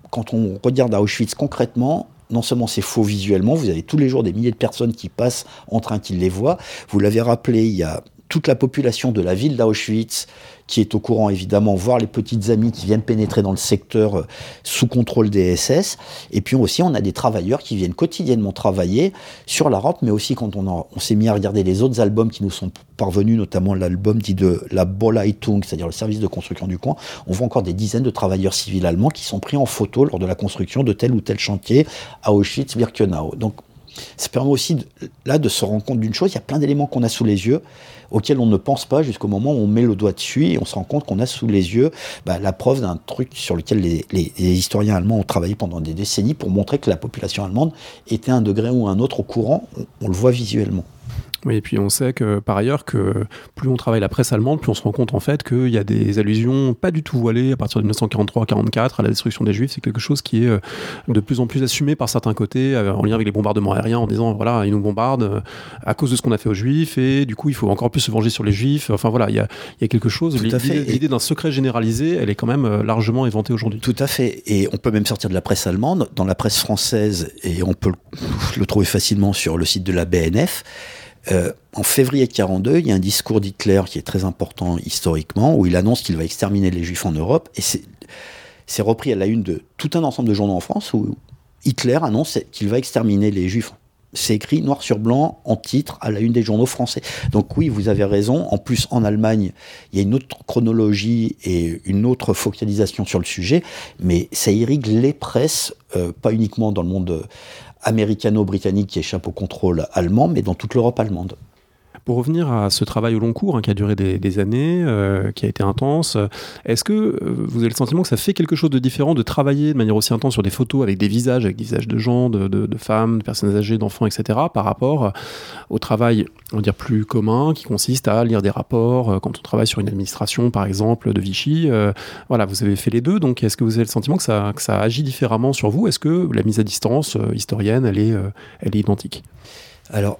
quand on regarde à Auschwitz concrètement, non seulement c'est faux visuellement, vous avez tous les jours des milliers de personnes qui passent en train, qui les voient. Vous l'avez rappelé, il y a toute la population de la ville d'Auschwitz qui est au courant, évidemment, voire les petites amies qui viennent pénétrer dans le secteur euh, sous contrôle des S S. Et puis aussi, on a des travailleurs qui viennent quotidiennement travailler sur la rampe, mais aussi quand on, a, on s'est mis à regarder les autres albums qui nous sont parvenus, notamment l'album dit de la Bolleitung, c'est-à-dire le service de construction du coin, on voit encore des dizaines de travailleurs civils allemands qui sont pris en photo lors de la construction de tel ou tel chantier à Auschwitz-Birkenau. Donc, ça permet aussi de, là de se rendre compte d'une chose, il y a plein d'éléments qu'on a sous les yeux, auxquels on ne pense pas jusqu'au moment où on met le doigt dessus et on se rend compte qu'on a sous les yeux bah, la preuve d'un truc sur lequel les, les, les historiens allemands ont travaillé pendant des décennies pour montrer que la population allemande était à un degré ou un autre au courant, on, on le voit visuellement. Oui, et puis on sait que par ailleurs que plus on travaille la presse allemande, plus on se rend compte en fait qu'il y a des allusions pas du tout voilées à partir de dix-neuf cent quarante-trois quarante-quatre à la destruction des Juifs. C'est quelque chose qui est de plus en plus assumé par certains côtés en lien avec les bombardements aériens en disant voilà, ils nous bombardent à cause de ce qu'on a fait aux Juifs et du coup il faut encore plus se venger sur les Juifs. Enfin voilà, il y a, il y a quelque chose. Tout à fait. L'idée, l'idée d'un secret généralisé, elle est quand même largement éventée aujourd'hui. Tout à fait. Et on peut même sortir de la presse allemande. Dans la presse française, et on peut le, le trouver facilement sur le site de la B N F, Euh, en février quarante-deux, il y a un discours d'Hitler qui est très important historiquement, où il annonce qu'il va exterminer les Juifs en Europe, et c'est, c'est repris à la une de tout un ensemble de journaux en France, où Hitler annonce qu'il va exterminer les Juifs. C'est écrit noir sur blanc, en titre, à la une des journaux français. Donc oui, vous avez raison. En plus, en Allemagne, il y a une autre chronologie et une autre focalisation sur le sujet, mais ça irrigue les presses, euh, pas uniquement dans le monde américano-britannique qui échappe au contrôle allemand, mais dans toute l'Europe allemande. Pour revenir à ce travail au long cours, hein, qui a duré des, des années, euh, qui a été intense, est-ce que euh, vous avez le sentiment que ça fait quelque chose de différent de travailler de manière aussi intense sur des photos avec des visages, avec des visages de gens, de, de, de femmes, de personnes âgées, d'enfants, et cetera, par rapport au travail, on va dire, plus commun, qui consiste à lire des rapports, euh, quand on travaille sur une administration, par exemple, de Vichy. Euh, voilà, vous avez fait les deux, donc est-ce que vous avez le sentiment que ça, que ça agit différemment sur vous ? Est-ce que la mise à distance euh, historienne, elle est, euh, elle est identique ? Alors,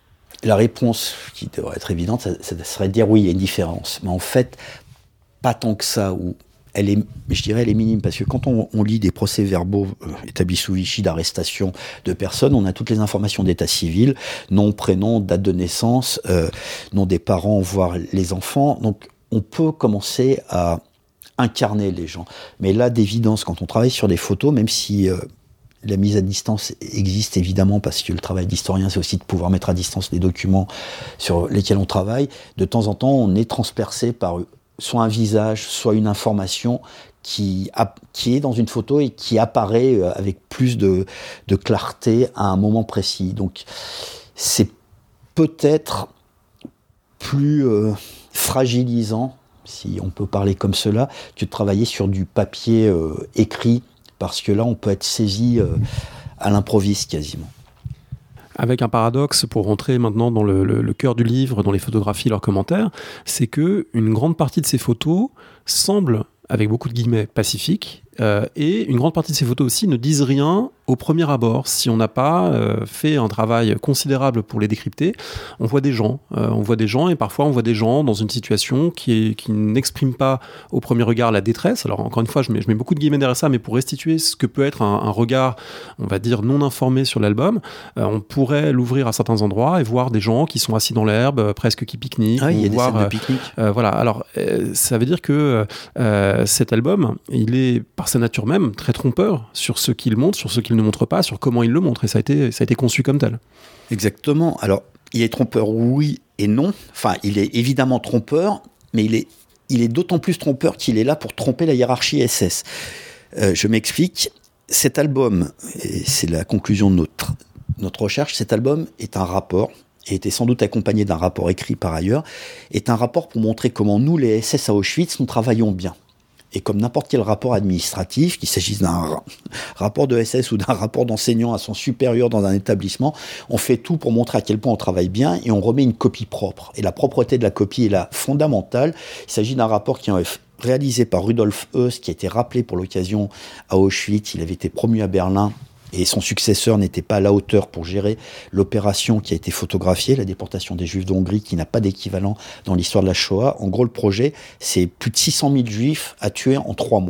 la réponse, qui devrait être évidente, ça, ça serait de dire oui, il y a une différence. Mais en fait, pas tant que ça, ou elle est, je dirais, elle est minime, parce que quand on, on lit des procès-verbaux euh, établis sous Vichy d'arrestation de personnes, on a toutes les informations d'état civil, nom, prénom, date de naissance, euh, nom des parents, voire les enfants. Donc, on peut commencer à incarner les gens. Mais là, d'évidence, quand on travaille sur des photos, même si euh, la mise à distance existe évidemment parce que le travail d'historien, c'est aussi de pouvoir mettre à distance les documents sur lesquels on travaille. De temps en temps, on est transpercé par soit un visage, soit une information qui, a, qui est dans une photo et qui apparaît avec plus de, de clarté à un moment précis. Donc, c'est peut-être plus euh, fragilisant, si on peut parler comme cela, que de travailler sur du papier euh, écrit, parce que là, on peut être saisi euh, à l'improviste quasiment. Avec un paradoxe, pour rentrer maintenant dans le, le, le cœur du livre, dans les photographies, leurs commentaires, c'est que une grande partie de ces photos semblent, avec beaucoup de guillemets, pacifiques, euh, et une grande partie de ces photos aussi ne disent rien au premier abord. Si on n'a pas euh, fait un travail considérable pour les décrypter, on voit des gens, euh, on voit des gens, et parfois on voit des gens dans une situation qui, est, qui n'exprime pas au premier regard la détresse. Alors encore une fois, je mets, je mets beaucoup de guillemets derrière ça, mais pour restituer ce que peut être un, un regard, on va dire, non informé sur l'album, euh, on pourrait l'ouvrir à certains endroits et voir des gens qui sont assis dans l'herbe, euh, presque qui pique-niquent. Ah, il y a voir, des scènes de pique-nique. Euh, voilà, alors euh, ça veut dire que euh, cet album, il est par sa nature même très trompeur sur ce qu'il montre, sur ce qu'il ne montre pas, sur comment il le montre, et ça a été, ça a été conçu comme tel. Exactement. Alors, il est trompeur, oui et non. Enfin, il est évidemment trompeur, mais il est, il est d'autant plus trompeur qu'il est là pour tromper la hiérarchie S S. Euh, je m'explique. Cet album, et c'est la conclusion de notre, notre recherche, cet album est un rapport, et était sans doute accompagné d'un rapport écrit par ailleurs, est un rapport pour montrer comment nous, les S S à Auschwitz, nous travaillons bien. Et comme n'importe quel rapport administratif, qu'il s'agisse d'un rapport de S S ou d'un rapport d'enseignant à son supérieur dans un établissement, on fait tout pour montrer à quel point on travaille bien et on remet une copie propre. Et la propreté de la copie est là fondamentale. Il s'agit d'un rapport qui est réalisé par Rudolf Höss, qui a été rappelé pour l'occasion à Auschwitz. Il avait été promu à Berlin et son successeur n'était pas à la hauteur pour gérer l'opération qui a été photographiée, la déportation des Juifs d'Hongrie, qui n'a pas d'équivalent dans l'histoire de la Shoah. En gros, le projet, c'est plus de six cent mille Juifs à tuer en trois mois.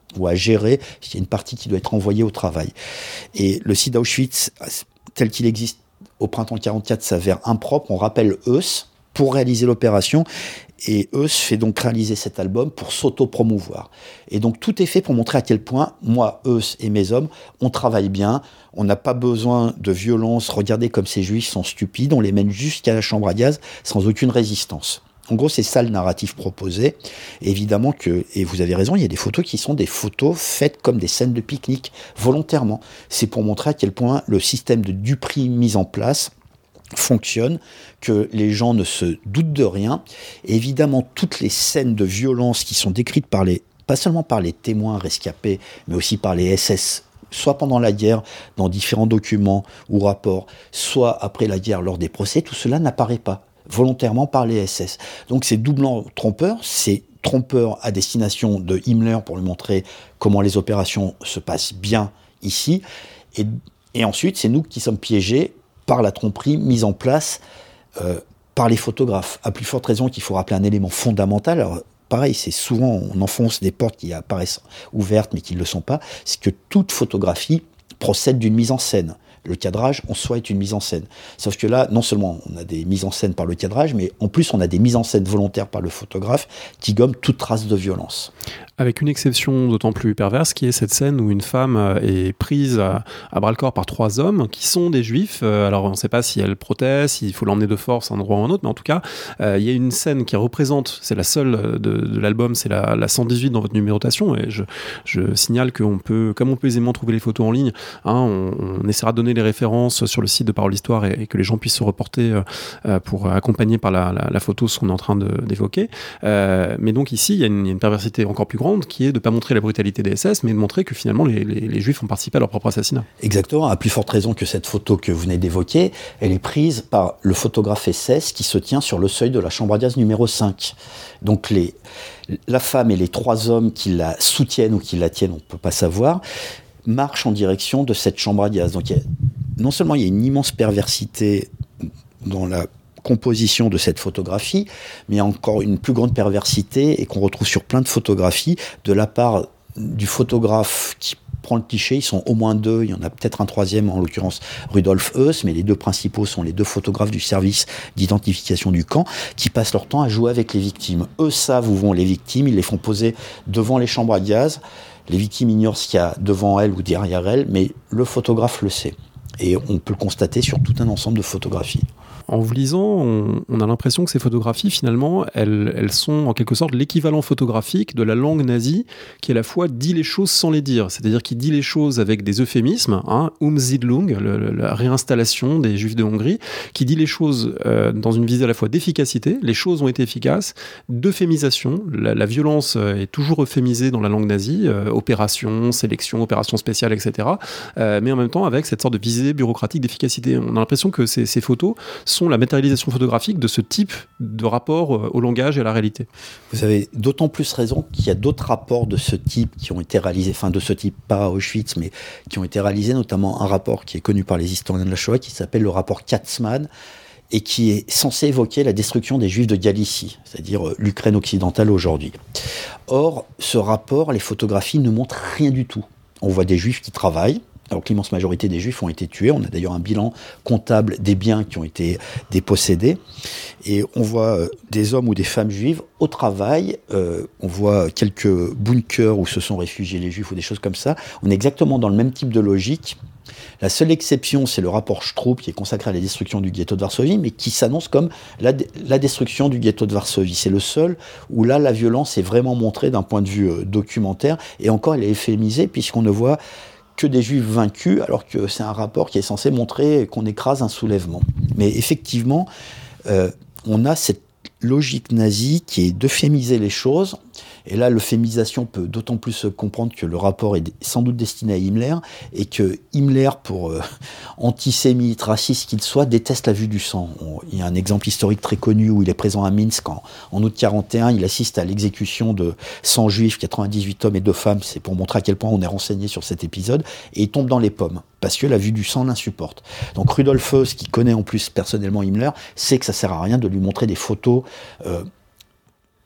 ou à gérer, il y a une partie qui doit être envoyée au travail. Et le site d'Auschwitz, tel qu'il existe au printemps quarante-quatre, s'avère impropre. On rappelle Heuss pour réaliser l'opération. Et Heuss fait donc réaliser cet album pour s'auto-promouvoir. Et donc tout est fait pour montrer à quel point, moi, Heuss et mes hommes, on travaille bien, on n'a pas besoin de violence, regardez comme ces juifs sont stupides, on les mène jusqu'à la chambre à gaz sans aucune résistance. En gros, c'est ça le narratif proposé. Et évidemment que, et vous avez raison, il y a des photos qui sont des photos faites comme des scènes de pique-nique, volontairement. C'est pour montrer à quel point le système de Dupri mis en place fonctionne, que les gens ne se doutent de rien. Et évidemment, toutes les scènes de violence qui sont décrites par les, pas seulement par les témoins rescapés, mais aussi par les S S, soit pendant la guerre, dans différents documents ou rapports, soit après la guerre, lors des procès, tout cela n'apparaît pas volontairement par les S S. Donc c'est doublement trompeur, c'est trompeur à destination de Himmler pour lui montrer comment les opérations se passent bien ici, et, et ensuite c'est nous qui sommes piégés par la tromperie mise en place euh, par les photographes. À plus forte raison qu'il faut rappeler un élément fondamental. Alors, pareil, c'est souvent, on enfonce des portes qui apparaissent ouvertes mais qui ne le sont pas, c'est que toute photographie procède d'une mise en scène. Le cadrage, en soi, est une mise en scène. Sauf que là, non seulement on a des mises en scène par le cadrage, mais en plus on a des mises en scène volontaires par le photographe qui gomment toute trace de violence. Avec une exception d'autant plus perverse, qui est cette scène où une femme est prise à, à bras-le-corps par trois hommes qui sont des juifs. Alors on ne sait pas si elle proteste, s'il faut l'emmener de force à un endroit ou à un autre, mais en tout cas, euh, il y a une scène qui représente, c'est la seule de, de l'album, c'est la, la cent dix-huit dans votre numérotation, et je, je signale qu'on peut, comme on peut aisément trouver les photos en ligne, hein, on, on essaiera de donner les références sur le site de Parole d'Histoire et, et que les gens puissent se reporter euh, pour accompagner par la, la, la photo ce qu'on est en train de, d'évoquer. Euh, mais donc ici, il y a une, une perversité encore plus grande qui est de ne pas montrer la brutalité des S S, mais de montrer que finalement les, les, les Juifs ont participé à leur propre assassinat. Exactement, à plus forte raison que cette photo que vous venez d'évoquer, elle est prise par le photographe S S qui se tient sur le seuil de la chambre à gaz numéro cinq. Donc les, la femme et les trois hommes qui la soutiennent ou qui la tiennent, on ne peut pas savoir, marchent en direction de cette chambre à gaz. Donc il y a, non seulement il y a une immense perversité dans la composition de cette photographie, mais il y a encore une plus grande perversité et qu'on retrouve sur plein de photographies de la part du photographe qui prend le cliché. Ils sont au moins deux, il y en a peut-être un troisième, en l'occurrence Rudolf Heuss, mais les deux principaux sont les deux photographes du service d'identification du camp qui passent leur temps à jouer avec les victimes. Eux savent où vont les victimes, ils les font poser devant les chambres à gaz. Les victimes ignorent ce qu'il y a devant elles ou derrière elles, mais le photographe le sait. Et on peut le constater sur tout un ensemble de photographies. En vous lisant, on, on a l'impression que ces photographies, finalement, elles, elles sont en quelque sorte l'équivalent photographique de la langue nazie qui, à la fois, dit les choses sans les dire. C'est-à-dire qu'il dit les choses avec des euphémismes, hein, Umsiedlung, le, le, la réinstallation des Juifs de Hongrie, qui dit les choses euh, dans une visée à la fois d'efficacité, les choses ont été efficaces, d'euphémisation, la, la violence est toujours euphémisée dans la langue nazie, euh, opération, sélection, opération spéciale, et cetera. Euh, mais en même temps, avec cette sorte de visée bureaucratique d'efficacité. On a l'impression que ces, ces photos sont la matérialisation photographique de ce type de rapport au langage et à la réalité. Vous avez d'autant plus raison qu'il y a d'autres rapports de ce type qui ont été réalisés, enfin de ce type pas à Auschwitz, mais qui ont été réalisés, notamment un rapport qui est connu par les historiens de la Shoah, qui s'appelle le rapport Katzmann, et qui est censé évoquer la destruction des Juifs de Galicie, c'est-à-dire l'Ukraine occidentale aujourd'hui. Or, ce rapport, les photographies ne montrent rien du tout. On voit des Juifs qui travaillent, alors que l'immense majorité des Juifs ont été tués. On a d'ailleurs un bilan comptable des biens qui ont été dépossédés. Et on voit euh, des hommes ou des femmes juives au travail. Euh, on voit quelques bunkers où se sont réfugiés les Juifs ou des choses comme ça. On est exactement dans le même type de logique. La seule exception, c'est le rapport Stroop qui est consacré à la destruction du ghetto de Varsovie, mais qui s'annonce comme la, la destruction du ghetto de Varsovie. C'est le seul où là, la violence est vraiment montrée d'un point de vue euh, documentaire. Et encore, elle est euphémisée puisqu'on ne voit que des Juifs vaincus, alors que c'est un rapport qui est censé montrer qu'on écrase un soulèvement. Mais effectivement, euh, on a cette logique nazie qui est d'euphémiser les choses. Et là, l'euphémisation peut d'autant plus se comprendre que le rapport est sans doute destiné à Himmler et que Himmler, pour euh, antisémite, raciste qu'il soit, déteste la vue du sang. On, il y a un exemple historique très connu où il est présent à Minsk en, en août quarante et un. Il assiste à l'exécution de cent juifs, quatre-vingt-dix-huit hommes et deux femmes. C'est pour montrer à quel point on est renseigné sur cet épisode. Et il tombe dans les pommes parce que la vue du sang l'insupporte. Donc Rudolf Heuss, qui connaît en plus personnellement Himmler, sait que ça sert à rien de lui montrer des photos euh,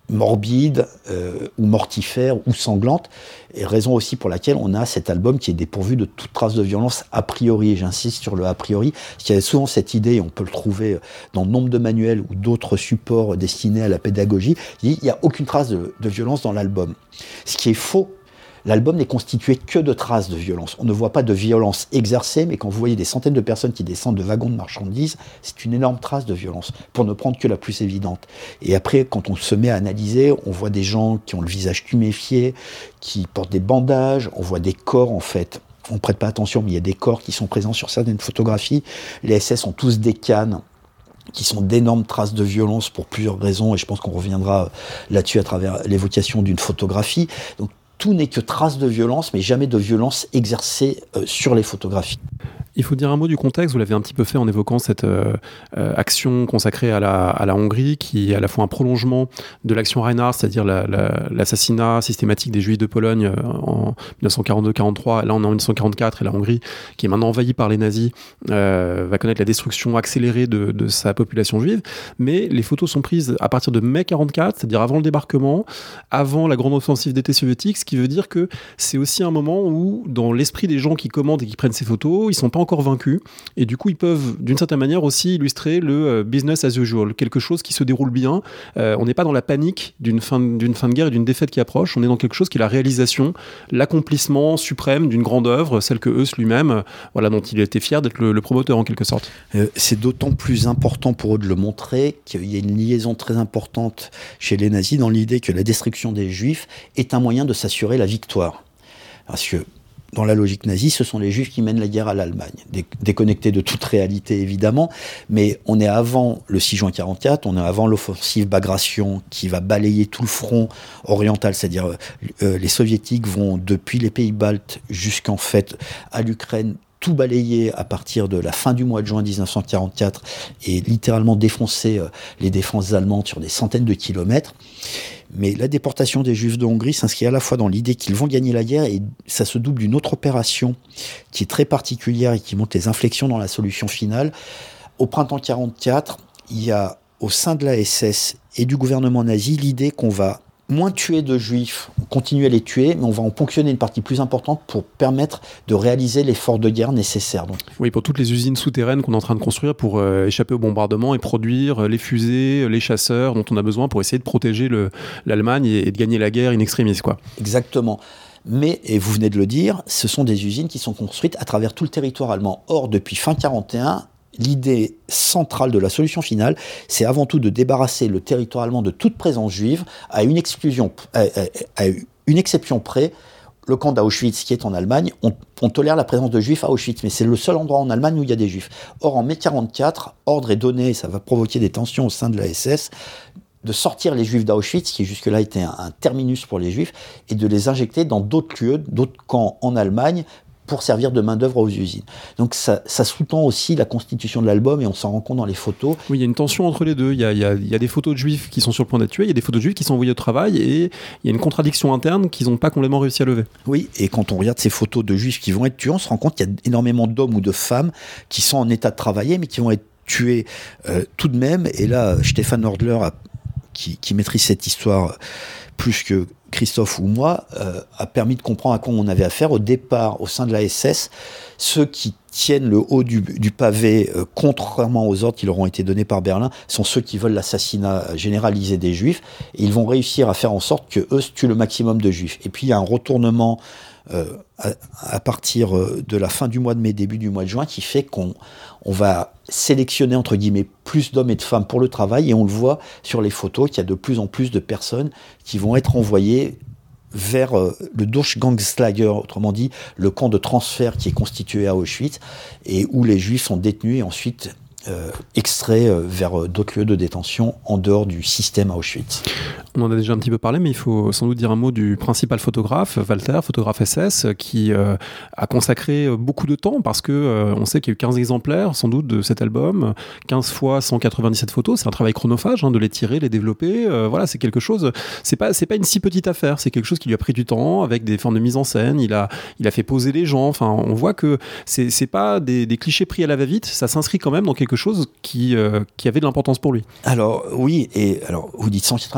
morbide euh, ou mortifère ou sanglante, et raison aussi pour laquelle on a cet album qui est dépourvu de toute trace de violence a priori, et j'insiste sur le a priori, parce qu'il y a souvent cette idée, on peut le trouver dans nombre de manuels ou d'autres supports destinés à la pédagogie, il n'y a aucune trace de, de violence dans l'album. Ce qui est faux. L'album n'est constitué que de traces de violence. On ne voit pas de violence exercée, mais quand vous voyez des centaines de personnes qui descendent de wagons de marchandises, c'est une énorme trace de violence, pour ne prendre que la plus évidente. Et après, quand on se met à analyser, on voit des gens qui ont le visage tuméfié, qui portent des bandages, on voit des corps en fait. On ne prête pas attention, mais il y a des corps qui sont présents sur certaines photographies. Les S S ont tous des cannes, qui sont d'énormes traces de violence pour plusieurs raisons, et je pense qu'on reviendra là-dessus à travers l'évocation d'une photographie. Donc, tout n'est que trace de violence, mais jamais de violence exercée euh, sur les photographies. Il faut dire un mot du contexte, vous l'avez un petit peu fait en évoquant cette euh, euh, action consacrée à la, à la Hongrie, qui est à la fois un prolongement de l'action Reinhardt, c'est-à-dire la, la, l'assassinat systématique des Juifs de Pologne en dix-neuf cent quarante-deux quarante-trois, là on est en dix-neuf cent quarante-quatre, et la Hongrie, qui est maintenant envahie par les nazis, euh, va connaître la destruction accélérée de, de sa population juive, mais les photos sont prises à partir de mai quarante-quatre, c'est-à-dire avant le débarquement, avant la grande offensive d'été soviétique, ce qui veut dire que c'est aussi un moment où, dans l'esprit des gens qui commandent et qui prennent ces photos, ils sont pas encore vaincus, et du coup ils peuvent d'une certaine manière aussi illustrer le business as usual, quelque chose qui se déroule bien. Euh, on n'est pas dans la panique d'une fin, d'une fin de guerre et d'une défaite qui approche, on est dans quelque chose qui est la réalisation, l'accomplissement suprême d'une grande œuvre, celle que Heuss lui-même, voilà, dont il était fier d'être le, le promoteur en quelque sorte. Euh, c'est d'autant plus important pour eux de le montrer qu'il y a une liaison très importante chez les nazis dans l'idée que la destruction des Juifs est un moyen de s'assurer la victoire. Parce que dans la logique nazie, ce sont les Juifs qui mènent la guerre à l'Allemagne. Dé- déconnectés de toute réalité, évidemment, mais on est avant le six juin quarante-quatre, on est avant l'offensive Bagration qui va balayer tout le front oriental, c'est-à-dire euh, les Soviétiques vont depuis les pays baltes jusqu'en fait à l'Ukraine, tout balayer à partir de la fin du mois de juin dix-neuf cent quarante-quatre et littéralement défoncer euh, les défenses allemandes sur des centaines de kilomètres. Mais la déportation des Juifs de Hongrie s'inscrit à la fois dans l'idée qu'ils vont gagner la guerre, et ça se double d'une autre opération qui est très particulière et qui montre les inflexions dans la solution finale. Au printemps quarante-quatre, il y a au sein de la S S et du gouvernement nazi l'idée qu'on va moins tuer de Juifs, on continue à les tuer, mais on va en ponctionner une partie plus importante pour permettre de réaliser l'effort de guerre nécessaire. Donc. Oui, pour toutes les usines souterraines qu'on est en train de construire pour euh, échapper au bombardement et produire les fusées, les chasseurs dont on a besoin pour essayer de protéger le, l'Allemagne et, et de gagner la guerre in extremis, quoi. Exactement. Mais, et vous venez de le dire, ce sont des usines qui sont construites à travers tout le territoire allemand. Or, depuis fin quarante et un, l'idée centrale de la solution finale, c'est avant tout de débarrasser le territoire allemand de toute présence juive, à une exclusion, à, à, à une exception près. Le camp d'Auschwitz, qui est en Allemagne, on, on tolère la présence de juifs à Auschwitz, mais c'est le seul endroit en Allemagne où il y a des juifs. Or, en mai quarante-quatre, ordre est donné, et ça va provoquer des tensions au sein de la S S, de sortir les juifs d'Auschwitz, qui jusque-là était un, un terminus pour les juifs, et de les injecter dans d'autres lieux, d'autres camps en Allemagne, pour servir de main-d'œuvre aux usines. Donc ça, ça sous-tend aussi la constitution de l'album, et on s'en rend compte dans les photos. Oui, il y a une tension entre les deux. Il y a, il y a, il y a des photos de juifs qui sont sur le point d'être tués, il y a des photos de juifs qui sont envoyés au travail, et il y a une contradiction interne qu'ils n'ont pas complètement réussi à lever. Oui, et quand on regarde ces photos de juifs qui vont être tués, on se rend compte qu'il y a énormément d'hommes ou de femmes qui sont en état de travailler, mais qui vont être tués euh, tout de même. Et là, Stéphane Nordler, a, qui, qui maîtrise cette histoire plus que Christophe ou moi, euh, a permis de comprendre à quoi on avait affaire. Au départ, au sein de la S S, ceux qui tiennent le haut du, du pavé, euh, contrairement aux ordres qui leur ont été donnés par Berlin, sont ceux qui veulent l'assassinat généralisé des Juifs. Et ils vont réussir à faire en sorte que eux tuent le maximum de Juifs. Et puis il y a un retournement euh, à, à partir de la fin du mois de mai, début du mois de juin, qui fait qu'on on va sélectionner, entre guillemets, plus d'hommes et de femmes pour le travail, et on le voit sur les photos qu'il y a de plus en plus de personnes qui vont être envoyées vers euh, le Durchgangslager, autrement dit, le camp de transfert qui est constitué à Auschwitz, et où les Juifs sont détenus et ensuite euh, extraits euh, vers euh, d'autres lieux de détention en dehors du système à Auschwitz. On en a déjà un petit peu parlé, mais il faut sans doute dire un mot du principal photographe, Walter, photographe S S, qui euh, a consacré beaucoup de temps, parce que euh, on sait qu'il y a eu quinze exemplaires, sans doute, de cet album, quinze fois cent quatre-vingt-dix-sept photos. C'est un travail chronophage, hein, de les tirer, les développer. Euh, voilà, c'est quelque chose. C'est pas, c'est pas une si petite affaire. C'est quelque chose qui lui a pris du temps, avec des formes de mise en scène. Il a, il a fait poser les gens. Enfin, on voit que c'est, c'est pas des, des clichés pris à la va-vite. Ça s'inscrit quand même dans quelque chose qui, euh, qui avait de l'importance pour lui. Alors oui, et alors vous dites cent quatre-vingt-dix-sept photos.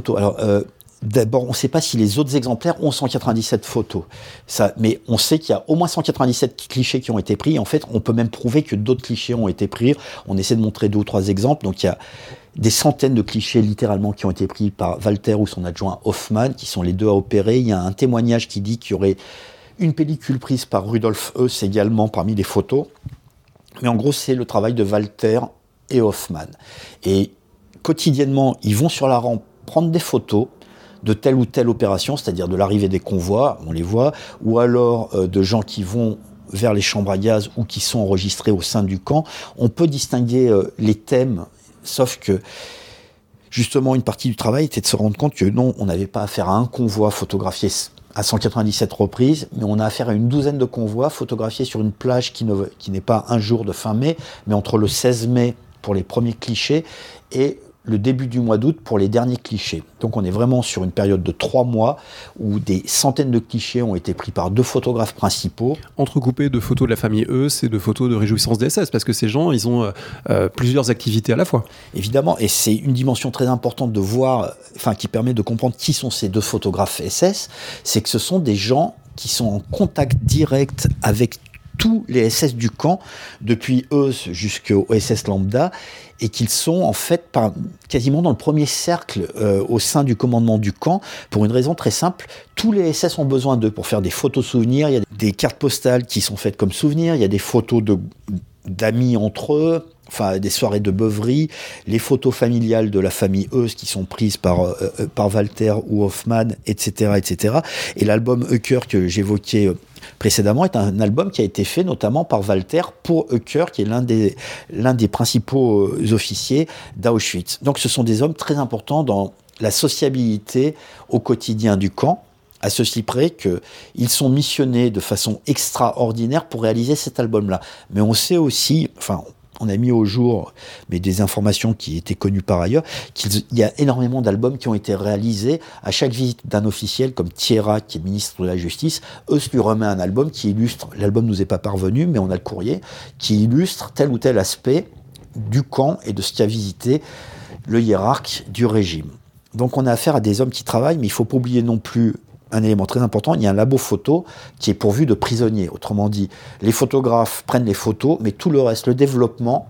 photos. Alors, euh, d'abord, on ne sait pas si les autres exemplaires ont cent quatre-vingt-dix-sept photos. Ça, mais on sait qu'il y a au moins cent quatre-vingt-dix-sept clichés qui ont été pris. En fait, on peut même prouver que d'autres clichés ont été pris. On essaie de montrer deux ou trois exemples. Donc, il y a des centaines de clichés, littéralement, qui ont été pris par Walter ou son adjoint Hoffman, qui sont les deux à opérer. Il y a un témoignage qui dit qu'il y aurait une pellicule prise par Rudolf Heuss également parmi les photos. Mais en gros, c'est le travail de Walter et Hoffman. Et quotidiennement, ils vont sur la rampe prendre des photos de telle ou telle opération, c'est-à-dire de l'arrivée des convois, on les voit, ou alors euh, de gens qui vont vers les chambres à gaz ou qui sont enregistrés au sein du camp. On peut distinguer euh, les thèmes, sauf que justement une partie du travail était de se rendre compte que non, on n'avait pas affaire à un convoi photographié à cent quatre-vingt-dix-sept reprises, mais on a affaire à une douzaine de convois photographiés sur une plage qui, ne, qui n'est pas un jour de fin mai, mais entre le seize mai pour les premiers clichés et le début du mois d'août pour les derniers clichés. Donc on est vraiment sur une période de trois mois où des centaines de clichés ont été pris par deux photographes principaux. Entrecoupés de photos de la famille Heuss et de photos de réjouissance des S S, parce que ces gens, ils ont euh, plusieurs activités à la fois. Évidemment, et c'est une dimension très importante de voir, enfin qui permet de comprendre qui sont ces deux photographes S S, c'est que ce sont des gens qui sont en contact direct avec tous les S S du camp, depuis Heuss jusqu'au S S lambda, et qu'ils sont en fait par, quasiment dans le premier cercle euh, au sein du commandement du camp, pour une raison très simple. Tous les S S ont besoin d'eux pour faire des photos souvenirs. Il y a des cartes postales qui sont faites comme souvenirs, il y a des photos de, d'amis entre eux, enfin des soirées de beuverie, les photos familiales de la famille Heuss qui sont prises par, euh, par Walter ou Hoffman, et cetera, et cetera. Et l'album Heucker que j'évoquais euh, précédemment est un album qui a été fait notamment par Walter pour Heucker, qui est l'un des, l'un des principaux officiers d'Auschwitz. Donc ce sont des hommes très importants dans la sociabilité au quotidien du camp, à ceci près qu'ils sont missionnés de façon extraordinaire pour réaliser cet album-là. Mais on sait aussi, enfin, on a mis au jour, mais des informations qui étaient connues par ailleurs, qu'il y a énormément d'albums qui ont été réalisés à chaque visite d'un officiel, comme Thiéra, qui est ministre de la Justice. Heuss lui remet un album qui illustre, l'album nous est pas parvenu, mais on a le courrier, qui illustre tel ou tel aspect du camp et de ce qu'a visité le hiérarque du régime. Donc on a affaire à des hommes qui travaillent, mais il faut pas oublier non plus un élément très important, il y a un labo photo qui est pourvu de prisonniers. Autrement dit, les photographes prennent les photos, mais tout le reste, le développement,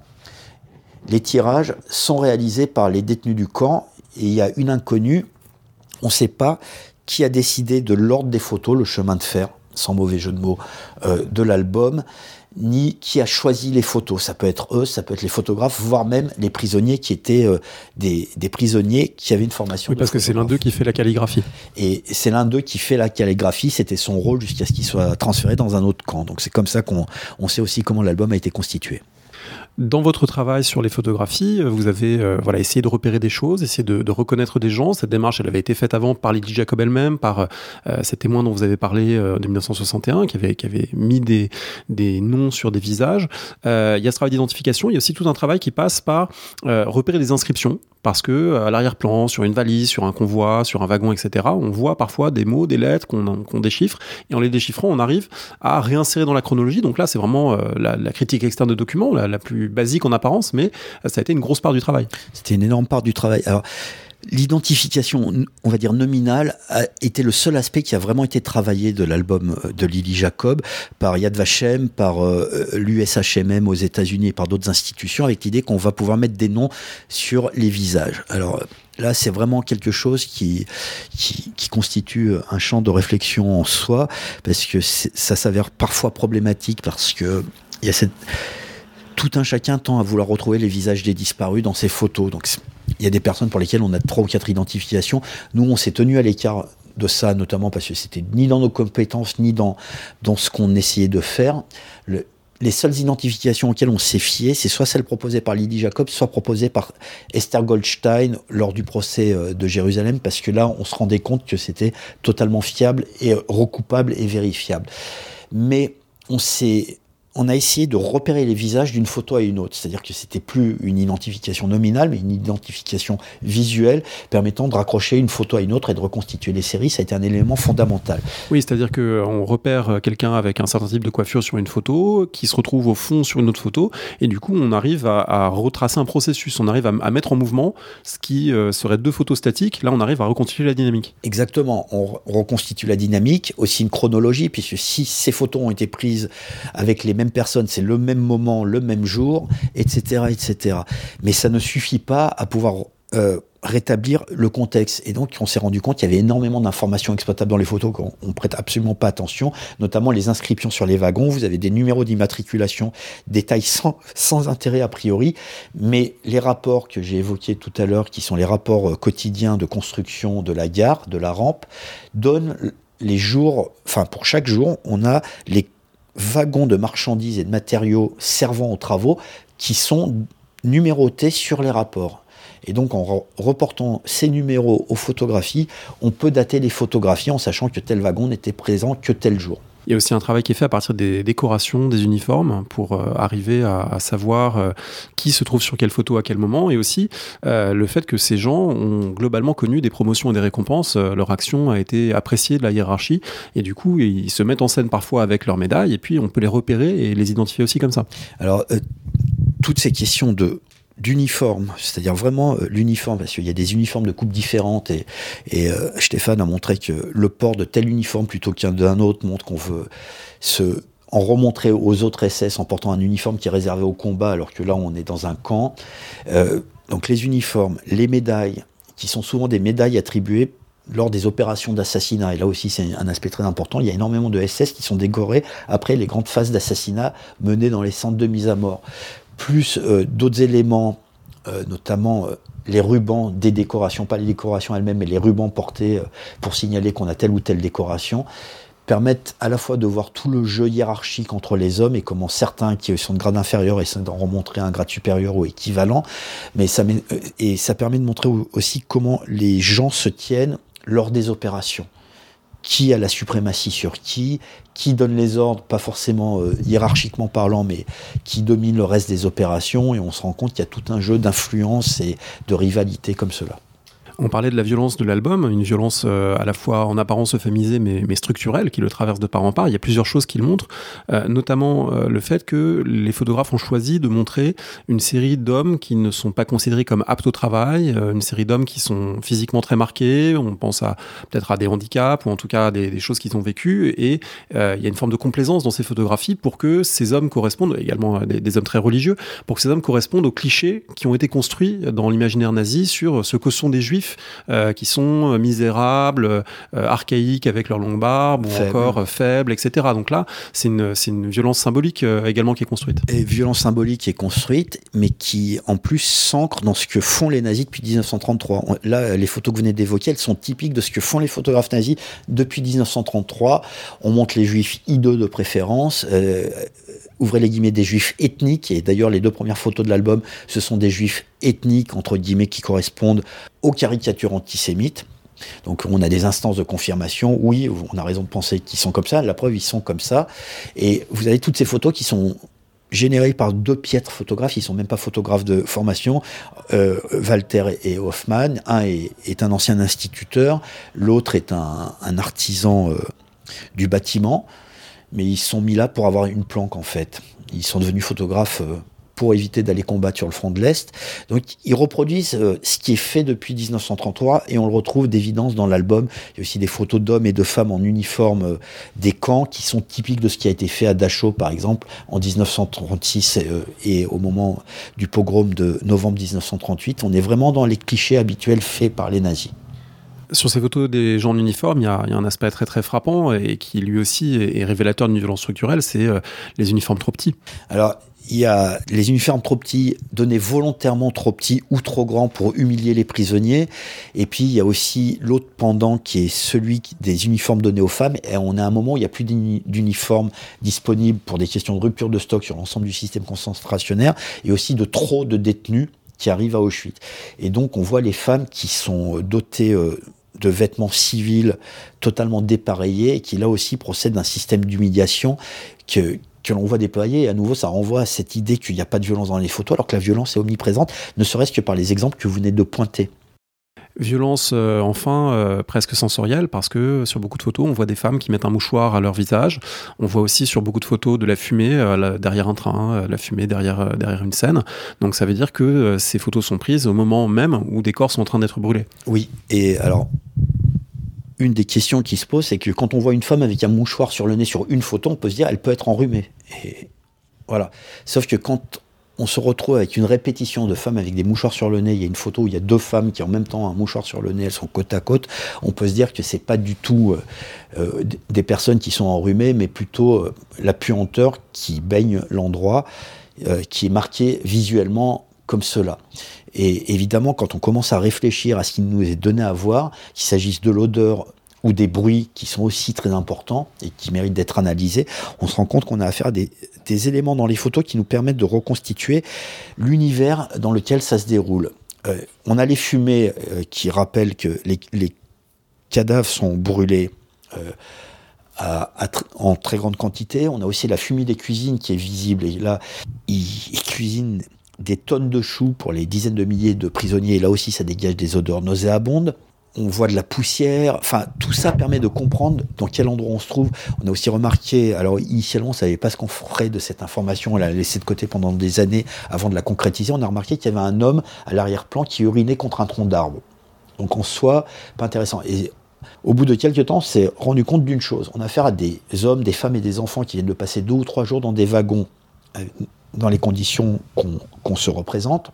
les tirages sont réalisés par les détenus du camp. Et il y a une inconnue, on ne sait pas qui a décidé de l'ordre des photos, le chemin de fer, sans mauvais jeu de mots, euh, de l'album, ni qui a choisi les photos. Ça peut être eux, ça peut être les photographes, voire même les prisonniers qui étaient euh, des, des prisonniers qui avaient une formation. Oui, parce que c'est l'un d'eux qui fait la calligraphie. Et c'est l'un d'eux qui fait la calligraphie, c'était son rôle jusqu'à ce qu'il soit transféré dans un autre camp. Donc c'est comme ça qu'on on sait aussi comment l'album a été constitué. Dans votre travail sur les photographies, vous avez euh, voilà, essayé de repérer des choses, essayé de, de reconnaître des gens. Cette démarche, elle avait été faite avant par Lydie Jacob elle-même, par euh, ces témoins dont vous avez parlé euh, de dix-neuf cent soixante et un, qui avaient, qui avaient mis des, des noms sur des visages. Euh, il y a ce travail d'identification, il y a aussi tout un travail qui passe par euh, repérer des inscriptions, parce que à l'arrière-plan, sur une valise, sur un convoi, sur un wagon, et cetera, on voit parfois des mots, des lettres qu'on, qu'on déchiffre, et en les déchiffrant, on arrive à réinsérer dans la chronologie. Donc là, c'est vraiment euh, la, la critique externe de documents, la, la plus basique en apparence, mais ça a été une grosse part du travail. C'était une énorme part du travail. Alors, l'identification, on va dire nominale, a été le seul aspect qui a vraiment été travaillé de l'album de Lily Jacob par Yad Vashem, par euh, l'U S H M M aux États-Unis et par d'autres institutions, avec l'idée qu'on va pouvoir mettre des noms sur les visages. Alors là, c'est vraiment quelque chose qui, qui, qui constitue un champ de réflexion en soi, parce que ça s'avère parfois problématique, parce que il y a cette... Tout un chacun tend à vouloir retrouver les visages des disparus dans ses photos. Donc, il y a des personnes pour lesquelles on a trois ou quatre identifications. Nous, on s'est tenu à l'écart de ça, notamment parce que c'était ni dans nos compétences, ni dans, dans ce qu'on essayait de faire. Le, les seules identifications auxquelles on s'est fié, c'est soit celles proposées par Lydie Jacob, soit proposées par Esther Goldstein lors du procès de Jérusalem, parce que là, on se rendait compte que c'était totalement fiable et recoupable et vérifiable. Mais on s'est... on a essayé de repérer les visages d'une photo à une autre. C'est-à-dire que c'était plus une identification nominale, mais une identification visuelle permettant de raccrocher une photo à une autre et de reconstituer les séries. Ça a été un élément fondamental. Oui, c'est-à-dire qu'on repère quelqu'un avec un certain type de coiffure sur une photo, qui se retrouve au fond sur une autre photo, et du coup, on arrive à, à retracer un processus. On arrive à, à mettre en mouvement ce qui euh, serait deux photos statiques. Là, on arrive à reconstituer la dynamique. Exactement. On reconstitue la dynamique, aussi une chronologie, puisque si ces photos ont été prises avec les mêmes personnes, c'est le même moment, le même jour, et cetera, et cetera. Mais ça ne suffit pas à pouvoir euh, rétablir le contexte. Et donc, on s'est rendu compte qu'il y avait énormément d'informations exploitables dans les photos qu'on ne prête absolument pas attention, notamment les inscriptions sur les wagons. Vous avez des numéros d'immatriculation, détails sans, sans intérêt a priori, mais les rapports que j'ai évoqués tout à l'heure, qui sont les rapports quotidiens de construction de la gare, de la rampe, donnent les jours, enfin pour chaque jour, on a les wagons de marchandises et de matériaux servant aux travaux qui sont numérotés sur les rapports. Et donc, en reportant ces numéros aux photographies, on peut dater les photographies en sachant que tel wagon n'était présent que tel jour. Il y a aussi un travail qui est fait à partir des décorations, des uniformes, pour euh, arriver à, à savoir euh, qui se trouve sur quelle photo à quel moment, et aussi euh, le fait que ces gens ont globalement connu des promotions et des récompenses. Euh, leur action a été appréciée de la hiérarchie, et du coup, ils se mettent en scène parfois avec leurs médailles, et puis on peut les repérer et les identifier aussi comme ça. Alors, euh, toutes ces questions de d'uniforme, c'est-à-dire vraiment euh, l'uniforme, parce qu'il y a des uniformes de coupes différentes, et, et euh, Stéphane a montré que le port de tel uniforme plutôt qu'un d'un autre montre qu'on veut se en remontrer aux autres S S en portant un uniforme qui est réservé au combat, alors que là on est dans un camp. Euh, donc les uniformes, les médailles, qui sont souvent des médailles attribuées lors des opérations d'assassinat, et là aussi c'est un aspect très important, il y a énormément de S S qui sont décorés après les grandes phases d'assassinat menées dans les centres de mise à mort. Plus euh, d'autres éléments, euh, notamment euh, les rubans des décorations, pas les décorations elles-mêmes, mais les rubans portés euh, pour signaler qu'on a telle ou telle décoration, permettent à la fois de voir tout le jeu hiérarchique entre les hommes et comment certains qui sont de grade inférieur essaient d'en remontrer un grade supérieur ou équivalent, mais ça, met, euh, et ça permet de montrer aussi comment les gens se tiennent lors des opérations. Qui a la suprématie sur qui, qui donne les ordres, pas forcément euh, hiérarchiquement parlant, mais qui domine le reste des opérations, et on se rend compte qu'il y a tout un jeu d'influence et de rivalité comme cela. On parlait de la violence de l'album, une violence euh, à la fois en apparence euphémisée mais, mais structurelle qui le traverse de part en part. Il y a plusieurs choses qui le montrent, euh, notamment euh, le fait que les photographes ont choisi de montrer une série d'hommes qui ne sont pas considérés comme aptes au travail, euh, une série d'hommes qui sont physiquement très marqués, on pense à, peut-être à des handicaps ou en tout cas des, des choses qu'ils ont vécues, et euh, il y a une forme de complaisance dans ces photographies pour que ces hommes correspondent, également des, des hommes très religieux, pour que ces hommes correspondent aux clichés qui ont été construits dans l'imaginaire nazi sur ce que sont des juifs Euh, qui sont misérables, euh, archaïques avec leur longue barbe, ou Faible. encore euh, faibles, et cetera. Donc là, c'est une, c'est une violence symbolique euh, également qui est construite. Et violence symbolique qui est construite, mais qui en plus s'ancre dans ce que font les nazis depuis dix-neuf cent trente-trois. Là, les photos que vous venez d'évoquer, elles sont typiques de ce que font les photographes nazis depuis dix-neuf cent trente-trois. On montre les juifs hideux de préférence, euh, ouvrez les guillemets, des juifs ethniques, et d'ailleurs les deux premières photos de l'album, ce sont des juifs ethniques, entre guillemets, qui correspondent aux caricatures antisémites. Donc on a des instances de confirmation, oui, on a raison de penser qu'ils sont comme ça, la preuve, ils sont comme ça, et vous avez toutes ces photos qui sont générées par deux piètres photographes, ils sont même pas photographes de formation, euh, Walter et Hoffman, un est, est un ancien instituteur, l'autre est un, un artisan euh, du bâtiment, mais ils sont mis là pour avoir une planque en fait. Ils sont devenus photographes euh, pour éviter d'aller combattre sur le front de l'Est. Donc ils reproduisent euh, ce qui est fait depuis dix-neuf cent trente-trois, et on le retrouve d'évidence dans l'album. Il y a aussi des photos d'hommes et de femmes en uniforme euh, des camps qui sont typiques de ce qui a été fait à Dachau par exemple en dix-neuf cent trente-six euh, et au moment du pogrom de novembre dix-neuf cent trente-huit. On est vraiment dans les clichés habituels faits par les nazis. Sur ces photos des gens en uniforme, il y a, il y a un aspect très très frappant et qui lui aussi est, est révélateur d'une violence structurelle, c'est euh, les uniformes trop petits. Alors, il y a les uniformes trop petits, donnés volontairement trop petits ou trop grands pour humilier les prisonniers. Et puis, il y a aussi l'autre pendant qui est celui des uniformes donnés aux femmes. Et on a un moment où il n'y a plus d'uniformes disponibles pour des questions de rupture de stock sur l'ensemble du système concentrationnaire, et aussi de trop de détenus qui arrivent à Auschwitz. Et donc, on voit les femmes qui sont dotées euh, de vêtements civils totalement dépareillés et qui, là aussi, procèdent d'un système d'humiliation que que l'on voit déployer. Et à nouveau, ça renvoie à cette idée qu'il n'y a pas de violence dans les photos, alors que la violence est omniprésente, ne serait-ce que par les exemples que vous venez de pointer. Violence, euh, enfin, euh, presque sensorielle, parce que sur beaucoup de photos, on voit des femmes qui mettent un mouchoir à leur visage. On voit aussi sur beaucoup de photos de la fumée euh, la, derrière un train, euh, la fumée derrière, euh, derrière une scène. Donc ça veut dire que euh, ces photos sont prises au moment même où des corps sont en train d'être brûlés. Oui, et alors... Une des questions qui se pose, c'est que quand on voit une femme avec un mouchoir sur le nez sur une photo, on peut se dire elle peut être enrhumée. Et voilà. Sauf que quand on se retrouve avec une répétition de femmes avec des mouchoirs sur le nez, il y a une photo où il y a deux femmes qui ont en même temps un mouchoir sur le nez, elles sont côte à côte, on peut se dire que c'est pas du tout euh, euh, des personnes qui sont enrhumées, mais plutôt euh, la puanteur qui baigne l'endroit, euh, qui est marquée visuellement comme cela. Et évidemment, quand on commence à réfléchir à ce qui nous est donné à voir, qu'il s'agisse de l'odeur ou des bruits qui sont aussi très importants et qui méritent d'être analysés, on se rend compte qu'on a affaire à des, des éléments dans les photos qui nous permettent de reconstituer l'univers dans lequel ça se déroule. Euh, on a les fumées euh, qui rappellent que les, les cadavres sont brûlés euh, à, à tr- en très grande quantité. On a aussi la fumée des cuisines qui est visible. Et là, ils, ils cuisinent des tonnes de choux pour les dizaines de milliers de prisonniers, et là aussi ça dégage des odeurs nauséabondes. On voit de la poussière, enfin tout ça permet de comprendre dans quel endroit on se trouve. On a aussi remarqué, alors initialement on ne savait pas ce qu'on ferait de cette information, on l'a laissée de côté pendant des années avant de la concrétiser, on a remarqué qu'il y avait un homme à l'arrière-plan qui urinait contre un tronc d'arbre. Donc en soi, pas intéressant. Et au bout de quelques temps, on s'est rendu compte d'une chose, on a affaire à des hommes, des femmes et des enfants qui viennent de passer deux ou trois jours dans des wagons, dans les conditions qu'on, qu'on se représente.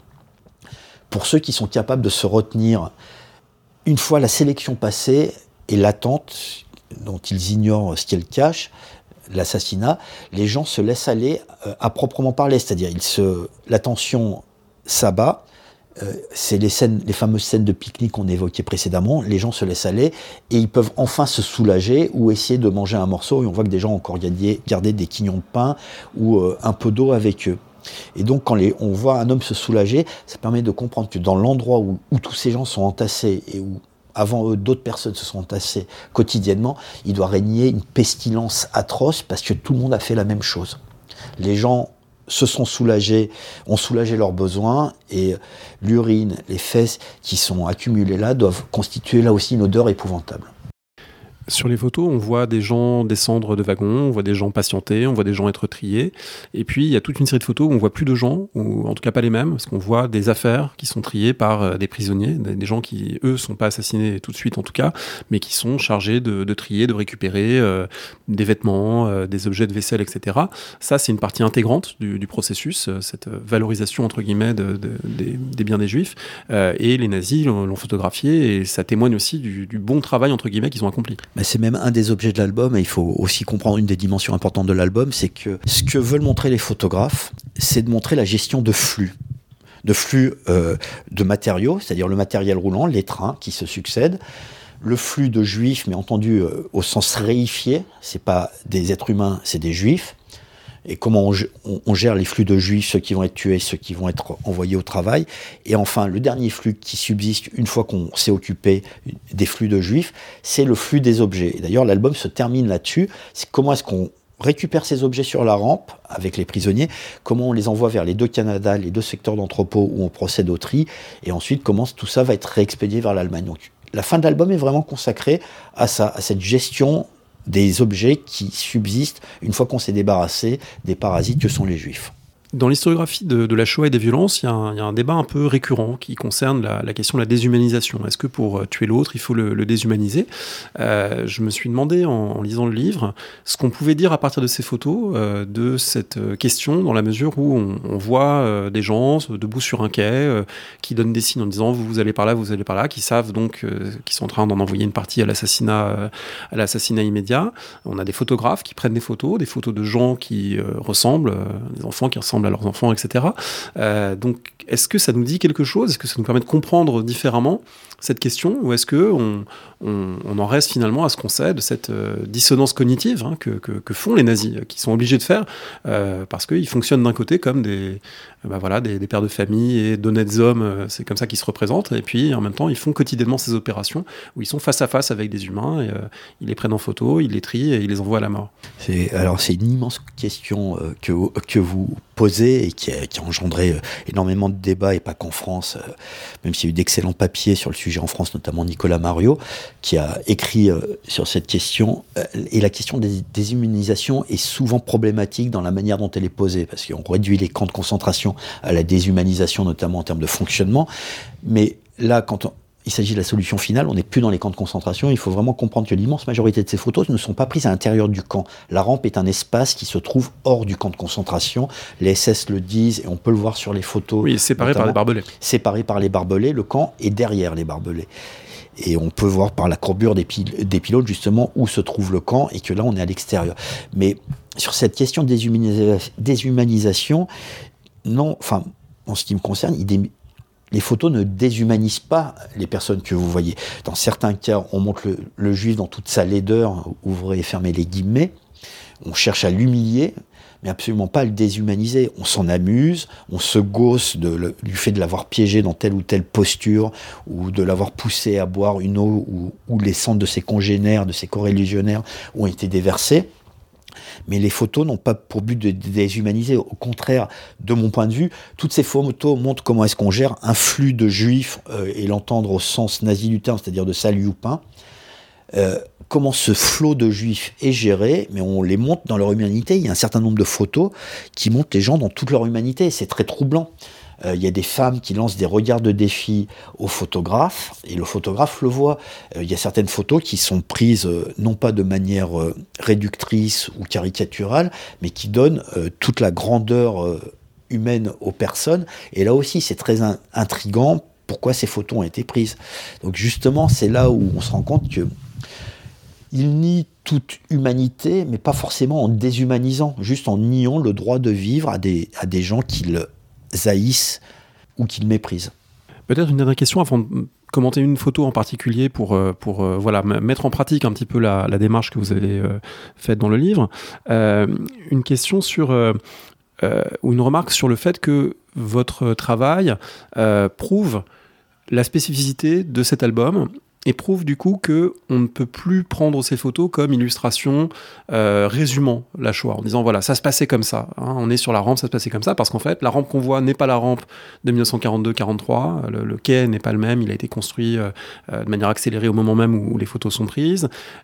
Pour ceux qui sont capables de se retenir, une fois la sélection passée et l'attente, dont ils ignorent ce qu'elle cache, l'assassinat, les gens se laissent aller euh, à proprement parler, c'est-à-dire ils se, la tension s'abat, euh, c'est les scènes, les fameuses scènes de pique-nique qu'on évoquait précédemment, les gens se laissent aller et ils peuvent enfin se soulager ou essayer de manger un morceau, et on voit que des gens ont encore gardé, gardé des quignons de pain ou euh, un peu d'eau avec eux. Et donc quand les, on voit un homme se soulager, ça permet de comprendre que dans l'endroit où, où tous ces gens sont entassés et où avant eux d'autres personnes se sont entassées quotidiennement, il doit régner une pestilence atroce parce que tout le monde a fait la même chose. Les gens se sont soulagés, ont soulagé leurs besoins, et l'urine, les fesses qui sont accumulées là doivent constituer là aussi une odeur épouvantable. Sur les photos, on voit des gens descendre de wagons, on voit des gens patienter, on voit des gens être triés. Et puis, il y a toute une série de photos où on voit plus de gens, ou en tout cas pas les mêmes, parce qu'on voit des affaires qui sont triées par des prisonniers, des gens qui, eux, sont pas assassinés tout de suite en tout cas, mais qui sont chargés de, de trier, de récupérer euh, des vêtements, euh, des objets de vaisselle, et cetera. Ça, c'est une partie intégrante du, du processus, cette valorisation, entre guillemets, de, de, des, des biens des Juifs. Euh, et les nazis l'ont, l'ont photographié, et ça témoigne aussi du, du bon travail, entre guillemets, qu'ils ont accompli. C'est même un des objets de l'album, et il faut aussi comprendre une des dimensions importantes de l'album, c'est que ce que veulent montrer les photographes, c'est de montrer la gestion de flux, de flux euh, de matériaux, c'est-à-dire le matériel roulant, les trains qui se succèdent, le flux de juifs, mais entendu euh, au sens réifié, c'est pas des êtres humains, c'est des juifs, et comment on, on, on gère les flux de juifs, ceux qui vont être tués, ceux qui vont être envoyés au travail. Et enfin, le dernier flux qui subsiste une fois qu'on s'est occupé des flux de juifs, c'est le flux des objets. Et d'ailleurs, l'album se termine là-dessus. C'est comment est-ce qu'on récupère ces objets sur la rampe avec les prisonniers, comment on les envoie vers les deux Canada, les deux secteurs d'entrepôt où on procède au tri, et ensuite comment tout ça va être réexpédié vers l'Allemagne. Donc, la fin de l'album est vraiment consacrée à ça, à cette gestion des objets qui subsistent une fois qu'on s'est débarrassé des parasites que sont les Juifs. Dans l'historiographie de, de la Shoah et des violences, il y, y a un débat un peu récurrent qui concerne la, la question de la déshumanisation. Est-ce que pour tuer l'autre, il faut le, le déshumaniser ? euh, Je me suis demandé, en, en lisant le livre, ce qu'on pouvait dire à partir de ces photos, euh, de cette question, dans la mesure où on, on voit euh, des gens debout sur un quai, euh, qui donnent des signes en disant « vous allez par là, vous allez par là », qui savent donc euh, qu'ils sont en train d'en envoyer une partie à l'assassinat, euh, à l'assassinat immédiat. On a des photographes qui prennent des photos, des photos de gens qui euh, ressemblent, euh, des enfants qui ressemblent ressemblent à leurs enfants, et cetera. Euh, donc, est-ce que ça nous dit quelque chose ? Est-ce que ça nous permet de comprendre différemment cette question ? Ou est-ce qu'on on, on en reste finalement à ce qu'on sait de cette euh, dissonance cognitive hein, que, que, que font les nazis, qui sont obligés de faire, euh, parce qu'ils fonctionnent d'un côté comme des, bah voilà, des, des pères de famille et d'honnêtes hommes, euh, c'est comme ça qu'ils se représentent, et puis en même temps, ils font quotidiennement ces opérations où ils sont face à face avec des humains, et euh, ils les prennent en photo, ils les trient et ils les envoient à la mort. C'est, alors c'est une immense question euh, que, que vous posez et qui a, qui a engendré euh, énormément de débats, et pas qu'en France, euh, même s'il y a eu d'excellents papiers sur le sujet en France, notamment Nicolas Mariot, qui a écrit euh, sur cette question. Euh, et la question des déshumanisation est souvent problématique dans la manière dont elle est posée, parce qu'on réduit les camps de concentration à la déshumanisation, notamment en termes de fonctionnement. Mais là, quand on, il s'agit de la solution finale, on n'est plus dans les camps de concentration. Il faut vraiment comprendre que l'immense majorité de ces photos ne sont pas prises à l'intérieur du camp. La rampe est un espace qui se trouve hors du camp de concentration. Les S S le disent, et on peut le voir sur les photos. Oui, séparé par les barbelés. Séparé par les barbelés, le camp est derrière les barbelés. Et on peut voir par la courbure des, pil- des pylônes, justement, où se trouve le camp, et que là, on est à l'extérieur. Mais sur cette question de déshumanisa- déshumanisation, non, enfin, en ce qui me concerne, il dé- les photos ne déshumanisent pas les personnes que vous voyez. Dans certains cas, on montre le, le juif dans toute sa laideur, ouvrez et fermez les guillemets, on cherche à l'humilier, mais absolument pas à le déshumaniser. On s'en amuse, on se gausse de, le, du fait de l'avoir piégé dans telle ou telle posture, ou de l'avoir poussé à boire une eau où, où les cendres de ses congénères, de ses coreligionnaires ont été déversées. Mais les photos n'ont pas pour but de déshumaniser. Au contraire, de mon point de vue, toutes ces photos montrent comment est-ce qu'on gère un flux de juifs, euh, et l'entendre au sens nazi du terme, c'est-à-dire de salut-ou-pain. Euh, comment ce flot de juifs est géré, mais on les montre dans leur humanité. Il y a un certain nombre de photos qui montrent les gens dans toute leur humanité. C'est très troublant. Euh, il y a des femmes qui lancent des regards de défi au photographe, et le photographe le voit. Euh, il y a certaines photos qui sont prises euh, non pas de manière euh, réductrice ou caricaturale, mais qui donnent euh, toute la grandeur euh, humaine aux personnes. Et là aussi, c'est très in- intriguant pourquoi ces photos ont été prises. Donc justement, c'est là où on se rend compte que il nie toute humanité, mais pas forcément en déshumanisant, juste en niant le droit de vivre à des, à des gens qui le haïssent ou qui le méprisent. Peut-être une dernière question avant de commenter une photo en particulier pour, pour euh, voilà, mettre en pratique un petit peu la, la démarche que vous avez euh, faite dans le livre. Euh, une question sur, euh, euh, ou une remarque sur le fait que votre travail euh, prouve la spécificité de cet album, et prouve du coup qu'on ne peut plus prendre ces photos comme illustration euh, résumant la Shoah, en disant voilà, ça se passait comme ça, hein, on est sur la rampe, ça se passait comme ça, parce qu'en fait, la rampe qu'on voit n'est pas la rampe de dix-neuf cent quarante-deux quarante-trois, le, le quai n'est pas le même, il a été construit euh, de manière accélérée au moment même où, où les photos sont prises,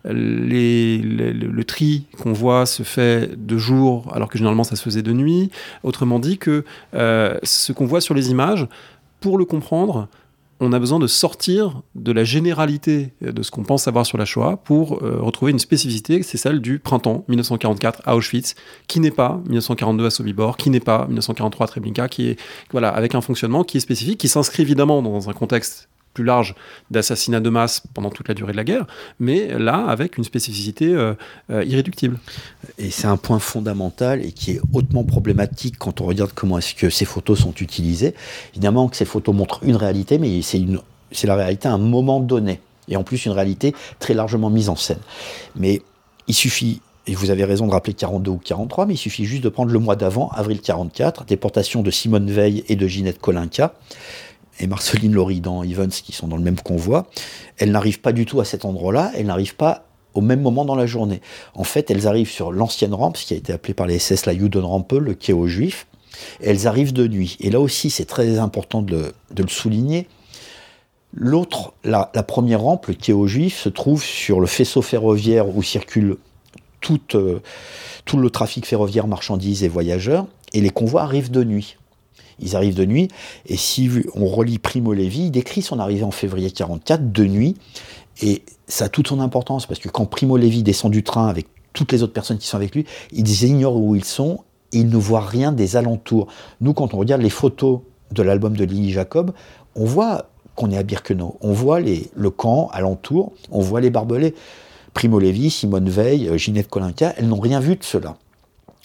les, les, le, le tri qu'on voit se fait de jour, alors que généralement ça se faisait de nuit, autrement dit que euh, ce qu'on voit sur les images, pour le comprendre, on a besoin de sortir de la généralité de ce qu'on pense savoir sur la Shoah pour euh, retrouver une spécificité, c'est celle du printemps dix-neuf cent quarante-quatre à Auschwitz, qui n'est pas dix-neuf cent quarante-deux à Sobibor, qui n'est pas dix-neuf cent quarante-trois à Treblinka, qui est, voilà, avec un fonctionnement qui est spécifique, qui s'inscrit évidemment dans un contexte plus large d'assassinat de masse pendant toute la durée de la guerre, mais là, avec une spécificité euh, euh, irréductible. Et c'est un point fondamental et qui est hautement problématique quand on regarde comment est-ce que ces photos sont utilisées. Évidemment que ces photos montrent une réalité, mais c'est, une, c'est la réalité à un moment donné. Et en plus, une réalité très largement mise en scène. Mais il suffit, et vous avez raison de rappeler quarante-deux ou quarante-trois, mais il suffit juste de prendre le mois d'avant, avril quarante-quatre, déportation de Simone Veil et de Ginette Kolinka, et Marceline Loridan Evans, qui sont dans le même convoi. Elles n'arrivent pas du tout à cet endroit-là, elles n'arrivent pas au même moment dans la journée. En fait, elles arrivent sur l'ancienne rampe, ce qui a été appelé par les S S la Judenrampe, le quai aux Juifs, et elles arrivent de nuit. Et là aussi, c'est très important de le, de le souligner. L'autre, la, la première rampe, le quai aux Juifs, se trouve sur le faisceau ferroviaire où circule tout, euh, tout le trafic ferroviaire, marchandises et voyageurs, et les convois arrivent de nuit. Ils arrivent de nuit, et si on relit Primo Levi, il décrit son arrivée en février quarante-quatre de nuit, et ça a toute son importance, parce que quand Primo Levi descend du train avec toutes les autres personnes qui sont avec lui, ils ignorent où ils sont, et ils ne voient rien des alentours. Nous, quand on regarde les photos de l'album de Lily Jacob, on voit qu'on est à Birkenau, on voit les, le camp alentour, on voit les barbelés. Primo Levi, Simone Veil, Ginette Kolinka, elles n'ont rien vu de cela.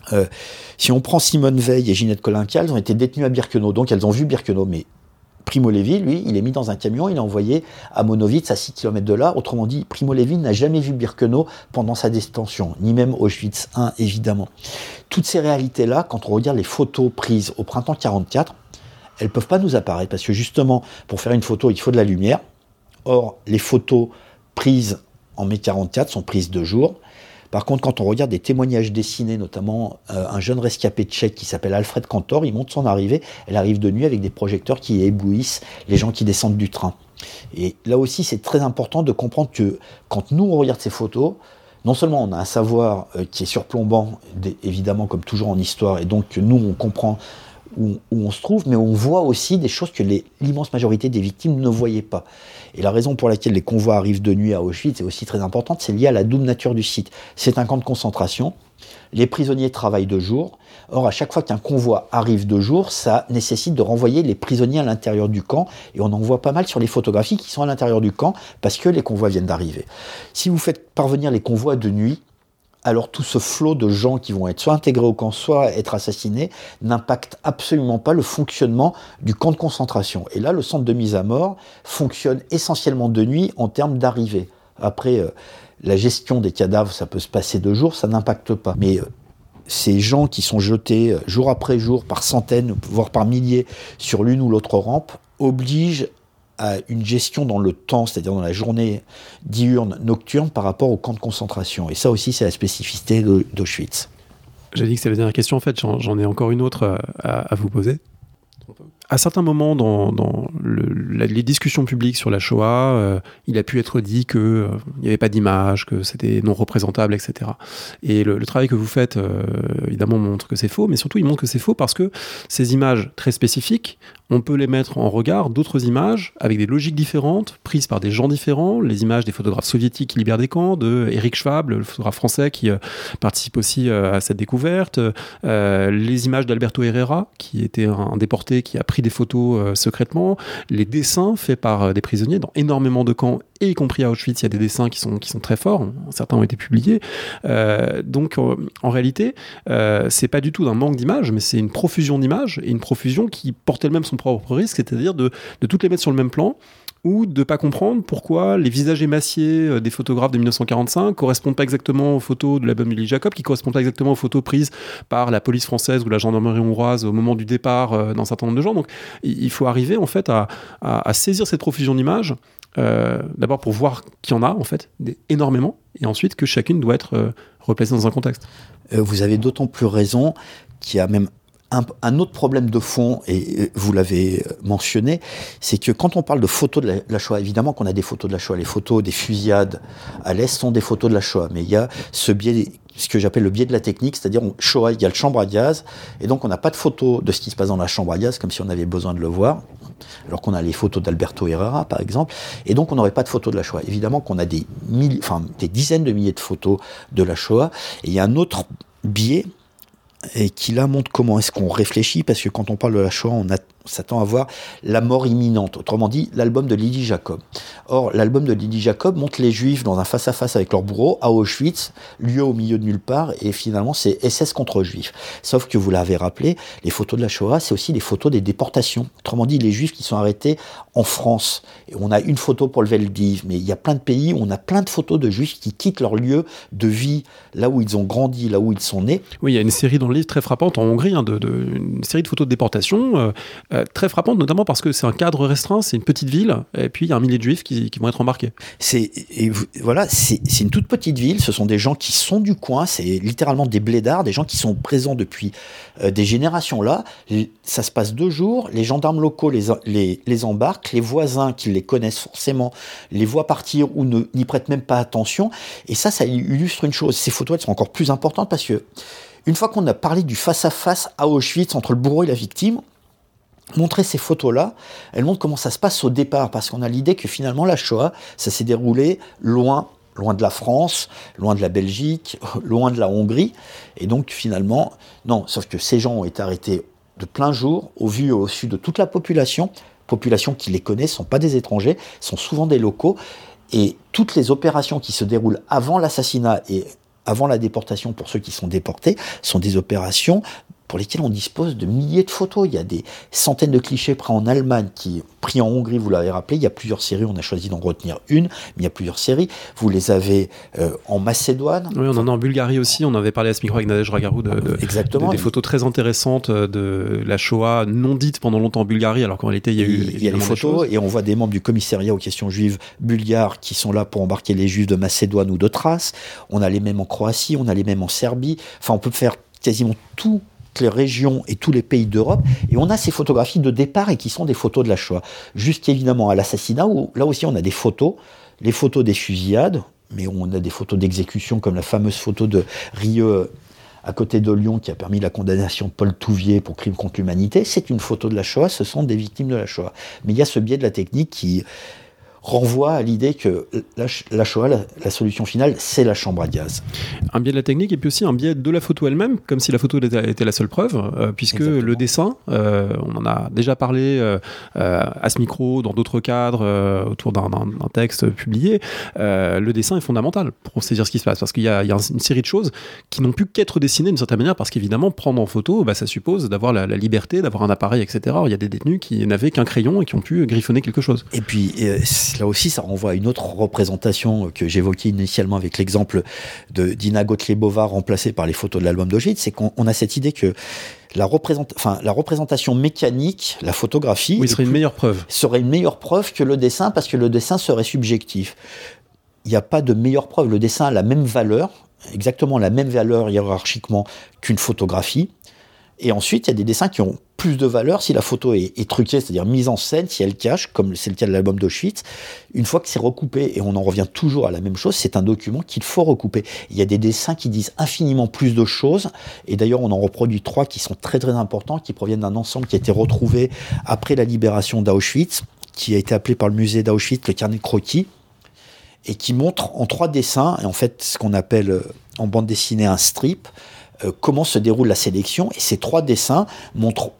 Euh, si on prend Simone Veil et Ginette Kolinka, elles ont été détenues à Birkenau, donc elles ont vu Birkenau, mais Primo Levi, lui, il est mis dans un camion, il est envoyé à Monowitz, à six kilomètres de là. Autrement dit, Primo Levi n'a jamais vu Birkenau pendant sa détention, ni même Auschwitz un, évidemment. Toutes ces réalités-là, quand on regarde les photos prises au printemps quarante-quatre, elles ne peuvent pas nous apparaître, parce que justement, pour faire une photo, il faut de la lumière. Or, les photos prises en mai quarante-quatre sont prises de jour. Par contre, quand on regarde des témoignages dessinés, notamment euh, un jeune rescapé tchèque qui s'appelle Alfred Kantor, il montre son arrivée, elle arrive de nuit avec des projecteurs qui éblouissent les gens qui descendent du train. Et là aussi, c'est très important de comprendre que quand nous, on regarde ces photos, non seulement on a un savoir euh, qui est surplombant, évidemment, comme toujours en histoire, et donc nous, on comprend où, où on se trouve, mais on voit aussi des choses que les, l'immense majorité des victimes ne voyaient pas. Et la raison pour laquelle les convois arrivent de nuit à Auschwitz est aussi très importante, c'est lié à la double nature du site. C'est un camp de concentration, les prisonniers travaillent de jour. Or, à chaque fois qu'un convoi arrive de jour, ça nécessite de renvoyer les prisonniers à l'intérieur du camp, et on en voit pas mal sur les photographies qui sont à l'intérieur du camp, parce que les convois viennent d'arriver. Si vous faites parvenir les convois de nuit, alors tout ce flot de gens qui vont être soit intégrés au camp, soit être assassinés, n'impacte absolument pas le fonctionnement du camp de concentration. Et là, le centre de mise à mort fonctionne essentiellement de nuit en termes d'arrivée. Après, euh, la gestion des cadavres, ça peut se passer de jour, ça n'impacte pas. Mais euh, ces gens qui sont jetés jour après jour, par centaines, voire par milliers, sur l'une ou l'autre rampe, obligent à une gestion dans le temps, c'est-à-dire dans la journée diurne, nocturne, par rapport au camp de concentration. Et ça aussi, c'est la spécificité d'Auschwitz. J'ai dit que c'était la dernière question, en fait, j'en, j'en ai encore une autre à, à vous poser. À certains moments dans, dans le, la, les discussions publiques sur la Shoah, euh, il a pu être dit qu'il euh, n'y avait pas d'image, que c'était non représentable, et cetera. Et le, le travail que vous faites, euh, évidemment, montre que c'est faux, mais surtout, il montre que c'est faux parce que ces images très spécifiques, on peut les mettre en regard d'autres images avec des logiques différentes, prises par des gens différents. Les images des photographes soviétiques qui libèrent des camps, de Eric Schwab, le photographe français qui euh, participe aussi euh, à cette découverte. Euh, les images d'Alberto Herrera, qui était un, un déporté qui a pris des photos euh, secrètement. Les dessins faits par euh, des prisonniers dans énormément de camps, et y compris à Auschwitz, il y a des dessins qui sont, qui sont très forts. Certains ont été publiés. Euh, donc, euh, en réalité, euh, c'est pas du tout d'un manque d'images, mais c'est une profusion d'images, et une profusion qui porte elle-même son propre risque, c'est-à-dire de, de toutes les mettre sur le même plan, ou de ne pas comprendre pourquoi les visages émaciés des photographes de dix-neuf cent quarante-cinq ne correspondent pas exactement aux photos de l'album de Lily Jacob, qui ne correspondent pas exactement aux photos prises par la police française ou la gendarmerie hongroise au moment du départ d'un certain nombre de gens. Donc il faut arriver en fait à, à, à saisir cette profusion d'images, euh, d'abord pour voir qu'il y en a en fait énormément, et ensuite que chacune doit être euh, replacée dans un contexte. Euh, vous avez d'autant plus raison qu'il y a même Un, un autre problème de fond, et vous l'avez mentionné, c'est que quand on parle de photos de la, de la Shoah, évidemment qu'on a des photos de la Shoah, les photos des fusillades à l'Est sont des photos de la Shoah, mais il y a ce biais, ce que j'appelle le biais de la technique, c'est-à-dire on, Shoah égale chambre à gaz, et donc on n'a pas de photos de ce qui se passe dans la chambre à gaz, comme si on avait besoin de le voir, alors qu'on a les photos d'Alberto Herrera, par exemple, et donc on n'aurait pas de photos de la Shoah. Évidemment qu'on a des, milli, enfin, des dizaines de milliers de photos de la Shoah, et il y a un autre biais, et qui là montre comment est-ce qu'on réfléchit, parce que quand on parle de la Shoah, on, a, on s'attend à voir la mort imminente, autrement dit l'album de Lily Jacob. Or, l'album de Lily Jacob montre les Juifs dans un face-à-face avec leur bourreau à Auschwitz, lieu au milieu de nulle part, et finalement c'est S S contre Juifs. Sauf que vous l'avez rappelé, les photos de la Shoah, c'est aussi les photos des déportations. Autrement dit, les Juifs qui sont arrêtés en France. Et on a une photo pour le Veldiv, mais il y a plein de pays où on a plein de photos de Juifs qui quittent leur lieu de vie, là où ils ont grandi, là où ils sont nés. Oui, il y a une série dans le livre très frappante en Hongrie, hein, de, de, une série de photos de déportation, euh, euh, très frappante, notamment parce que c'est un cadre restreint, c'est une petite ville, et puis il y a un millier de Juifs qui, qui vont être embarqués. C'est, et vous, voilà, c'est, c'est une toute petite ville, ce sont des gens qui sont du coin, c'est littéralement des blédards, des gens qui sont présents depuis euh, des générations là. Ça se passe deux jours, les gendarmes locaux les, les, les embarquent, les voisins qui les connaissent forcément les voient partir ou ne, n'y prêtent même pas attention, et ça, ça illustre une chose. Ces photos, elles sont encore plus importantes parce que une fois qu'on a parlé du face-à-face à Auschwitz entre le bourreau et la victime, montrer ces photos-là, elles montrent comment ça se passe au départ, parce qu'on a l'idée que finalement la Shoah, ça s'est déroulé loin, loin de la France, loin de la Belgique, loin de la Hongrie, et donc finalement, non, sauf que ces gens ont été arrêtés de plein jour, au vu et au su de toute la population, population qui les connaît, ne sont pas des étrangers, sont souvent des locaux, et toutes les opérations qui se déroulent avant l'assassinat et avant la déportation, pour ceux qui sont déportés, sont des opérations pour lesquelles on dispose de milliers de photos. Il y a des centaines de clichés pris en Allemagne, qui pris en Hongrie, vous l'avez rappelé. Il y a plusieurs séries, on a choisi d'en retenir une, mais il y a plusieurs séries. Vous les avez euh, en Macédoine. Oui, on en a en Bulgarie aussi. On avait parlé à ce micro avec Nadège Ragarou de, de, Exactement. de, des photos très intéressantes de la Shoah non dite pendant longtemps en Bulgarie, alors qu'en réalité, il y a eu il y a les photos, et on voit des membres du commissariat aux questions juives bulgares qui sont là pour embarquer les juifs de Macédoine ou de Thrace. On a les mêmes en Croatie, on a les mêmes en Serbie. Enfin, on peut faire quasiment tout les régions et tous les pays d'Europe, et on a ces photographies de départ et qui sont des photos de la Shoah. Jusqu'évidemment à l'assassinat, où là aussi on a des photos, les photos des fusillades, mais on a des photos d'exécution, comme la fameuse photo de Rieux à côté de Lyon qui a permis la condamnation de Paul Touvier pour crime contre l'humanité. C'est une photo de la Shoah, ce sont des victimes de la Shoah. Mais il y a ce biais de la technique qui renvoie à l'idée que la, la Shoah, la, la solution finale, c'est la chambre à gaz. Un biais de la technique et puis aussi un biais de la photo elle-même, comme si la photo était, était la seule preuve, euh, puisque Exactement. Le dessin, euh, on en a déjà parlé euh, euh, à ce micro, dans d'autres cadres, euh, autour d'un, d'un, d'un texte publié, euh, le dessin est fondamental pour saisir ce qui se passe, parce qu'il y a, il y a une série de choses qui n'ont pu qu'être dessinées d'une certaine manière, parce qu'évidemment, prendre en photo, bah, ça suppose d'avoir la, la liberté, d'avoir un appareil, et cetera. Alors, il y a des détenus qui n'avaient qu'un crayon et qui ont pu griffonner quelque chose. Et puis, euh, là aussi, ça renvoie à une autre représentation que j'évoquais initialement avec l'exemple de Dina Gottliebova remplacée par les photos de l'album d'Auschwitz, c'est qu'on on a cette idée que la, représent, enfin, la représentation mécanique, la photographie, oui, serait une meilleure preuve. serait une meilleure preuve que le dessin, parce que le dessin serait subjectif. Il n'y a pas de meilleure preuve. Le dessin a la même valeur, exactement la même valeur hiérarchiquement qu'une photographie. Et ensuite, il y a des dessins qui ont plus de valeur si la photo est, est truquée, c'est-à-dire mise en scène, si elle cache, comme c'est le cas de l'album d'Auschwitz. Une fois que c'est recoupé, et on en revient toujours à la même chose, c'est un document qu'il faut recouper. Il y a des dessins qui disent infiniment plus de choses, et d'ailleurs on en reproduit trois qui sont très très importants, qui proviennent d'un ensemble qui a été retrouvé après la libération d'Auschwitz, qui a été appelé par le musée d'Auschwitz le carnet de croquis, et qui montre en trois dessins, et en fait ce qu'on appelle en bande dessinée un strip, euh, comment se déroule la sélection, et ces trois dessins montrent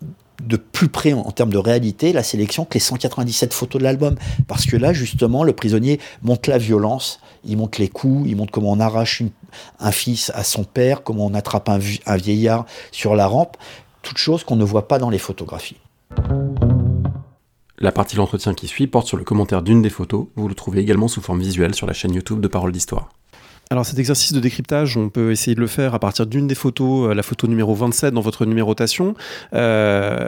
de plus près en, en termes de réalité la sélection que les cent quatre-vingt-dix-sept photos de l'album, parce que là justement le prisonnier montre la violence, il montre les coups, il montre comment on arrache une, un fils à son père, comment on attrape un, un vieillard sur la rampe, toutes choses qu'on ne voit pas dans les photographies. La partie de l'entretien qui suit porte sur le commentaire d'une des photos. Vous le trouvez également sous forme visuelle sur la chaîne YouTube de Paroles d'Histoire. Alors cet exercice de décryptage, on peut essayer de le faire à partir d'une des photos, la photo numéro vingt-sept dans votre numérotation. Euh,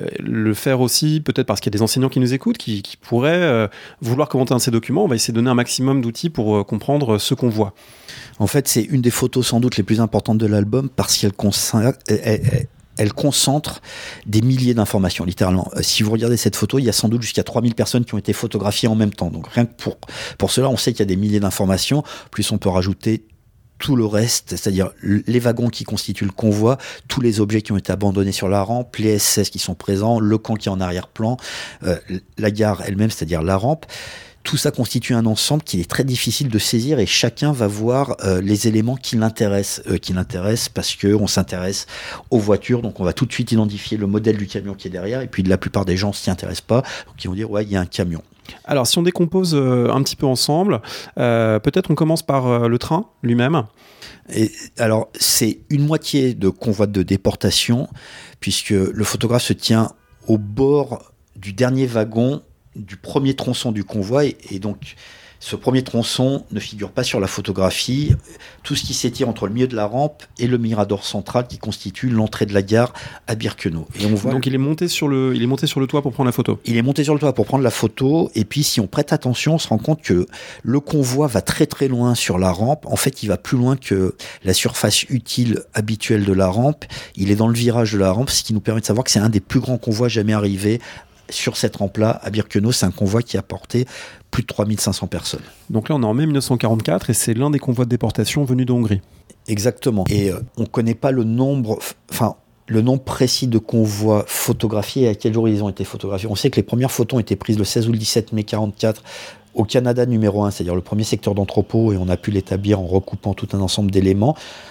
le faire aussi peut-être parce qu'il y a des enseignants qui nous écoutent, qui, qui pourraient euh, vouloir commenter un de ces documents. On va essayer de donner un maximum d'outils pour euh, comprendre ce qu'on voit. En fait, c'est une des photos sans doute les plus importantes de l'album parce qu'elle consacre... Elle, elle, elle concentre des milliers d'informations, littéralement. Euh, si vous regardez cette photo, il y a sans doute jusqu'à trois mille personnes qui ont été photographiées en même temps. Donc rien que pour, pour cela, on sait qu'il y a des milliers d'informations. Plus on peut rajouter tout le reste, c'est-à-dire les wagons qui constituent le convoi, tous les objets qui ont été abandonnés sur la rampe, les S S qui sont présents, le camp qui est en arrière-plan, euh, la gare elle-même, c'est-à-dire la rampe. Tout ça constitue un ensemble qui est très difficile de saisir et chacun va voir euh, les éléments qui l'intéressent, euh, qui l'intéressent parce que on s'intéresse aux voitures, donc on va tout de suite identifier le modèle du camion qui est derrière, et puis la plupart des gens s'y intéressent pas, donc ils vont dire ouais, il y a un camion. Alors si on décompose euh, un petit peu ensemble, euh, peut-être on commence par euh, le train lui-même. Et alors c'est une moitié de convoi de déportation puisque le photographe se tient au bord du dernier wagon du premier tronçon du convoi, et, et donc ce premier tronçon ne figure pas sur la photographie. Tout ce qui s'étire entre le milieu de la rampe et le mirador central qui constitue l'entrée de la gare à Birkenau. Et on voit donc il est monté sur le, il est monté sur le toit pour prendre la photo. Il est monté sur le toit pour prendre la photo, et puis si on prête attention, on se rend compte que le convoi va très très loin sur la rampe. En fait, il va plus loin que la surface utile habituelle de la rampe. Il est dans le virage de la rampe, ce qui nous permet de savoir que c'est un des plus grands convois jamais arrivés sur cette rampe-là, à Birkenau. C'est un convoi qui a porté plus de trois mille cinq cents personnes. Donc là, on est en mai mille neuf cent quarante-quatre et c'est l'un des convois de déportation venus de Hongrie. Exactement. Et euh, on ne connaît pas le nombre, enfin, le nombre précis de convois photographiés et à quel jour ils ont été photographiés. On sait que les premières photos ont été prises le seize ou le dix-sept mai quarante-quatre au Canada numéro un, c'est-à-dire le premier secteur d'entrepôt, et on a pu l'établir en recoupant tout un ensemble d'éléments.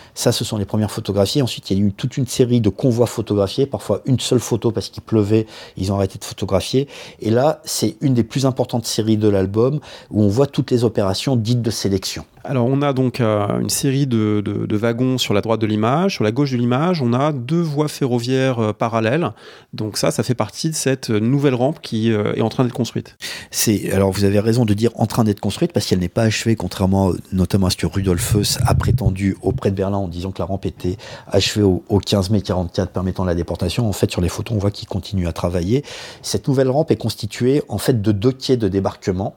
Ça, ce sont les premières photographies. Ensuite, il y a eu toute une série de convois photographiés, parfois une seule photo parce qu'il pleuvait, ils ont arrêté de photographier. Et là, c'est une des plus importantes séries de l'album où on voit toutes les opérations dites de sélection. Alors on a donc euh, une série de, de, de wagons sur la droite de l'image. Sur la gauche de l'image, on a deux voies ferroviaires euh, parallèles. Donc ça, ça fait partie de cette nouvelle rampe qui euh, est en train d'être construite. C'est, alors vous avez raison de dire en train d'être construite parce qu'elle n'est pas achevée, contrairement notamment à ce que Rudolf Höss a prétendu auprès de Berlin en disant que la rampe était achevée au, au quinze mai quarante-quatre permettant la déportation. En fait, sur les photos, on voit qu'il continue à travailler. Cette nouvelle rampe est constituée en fait de deux quais de débarquement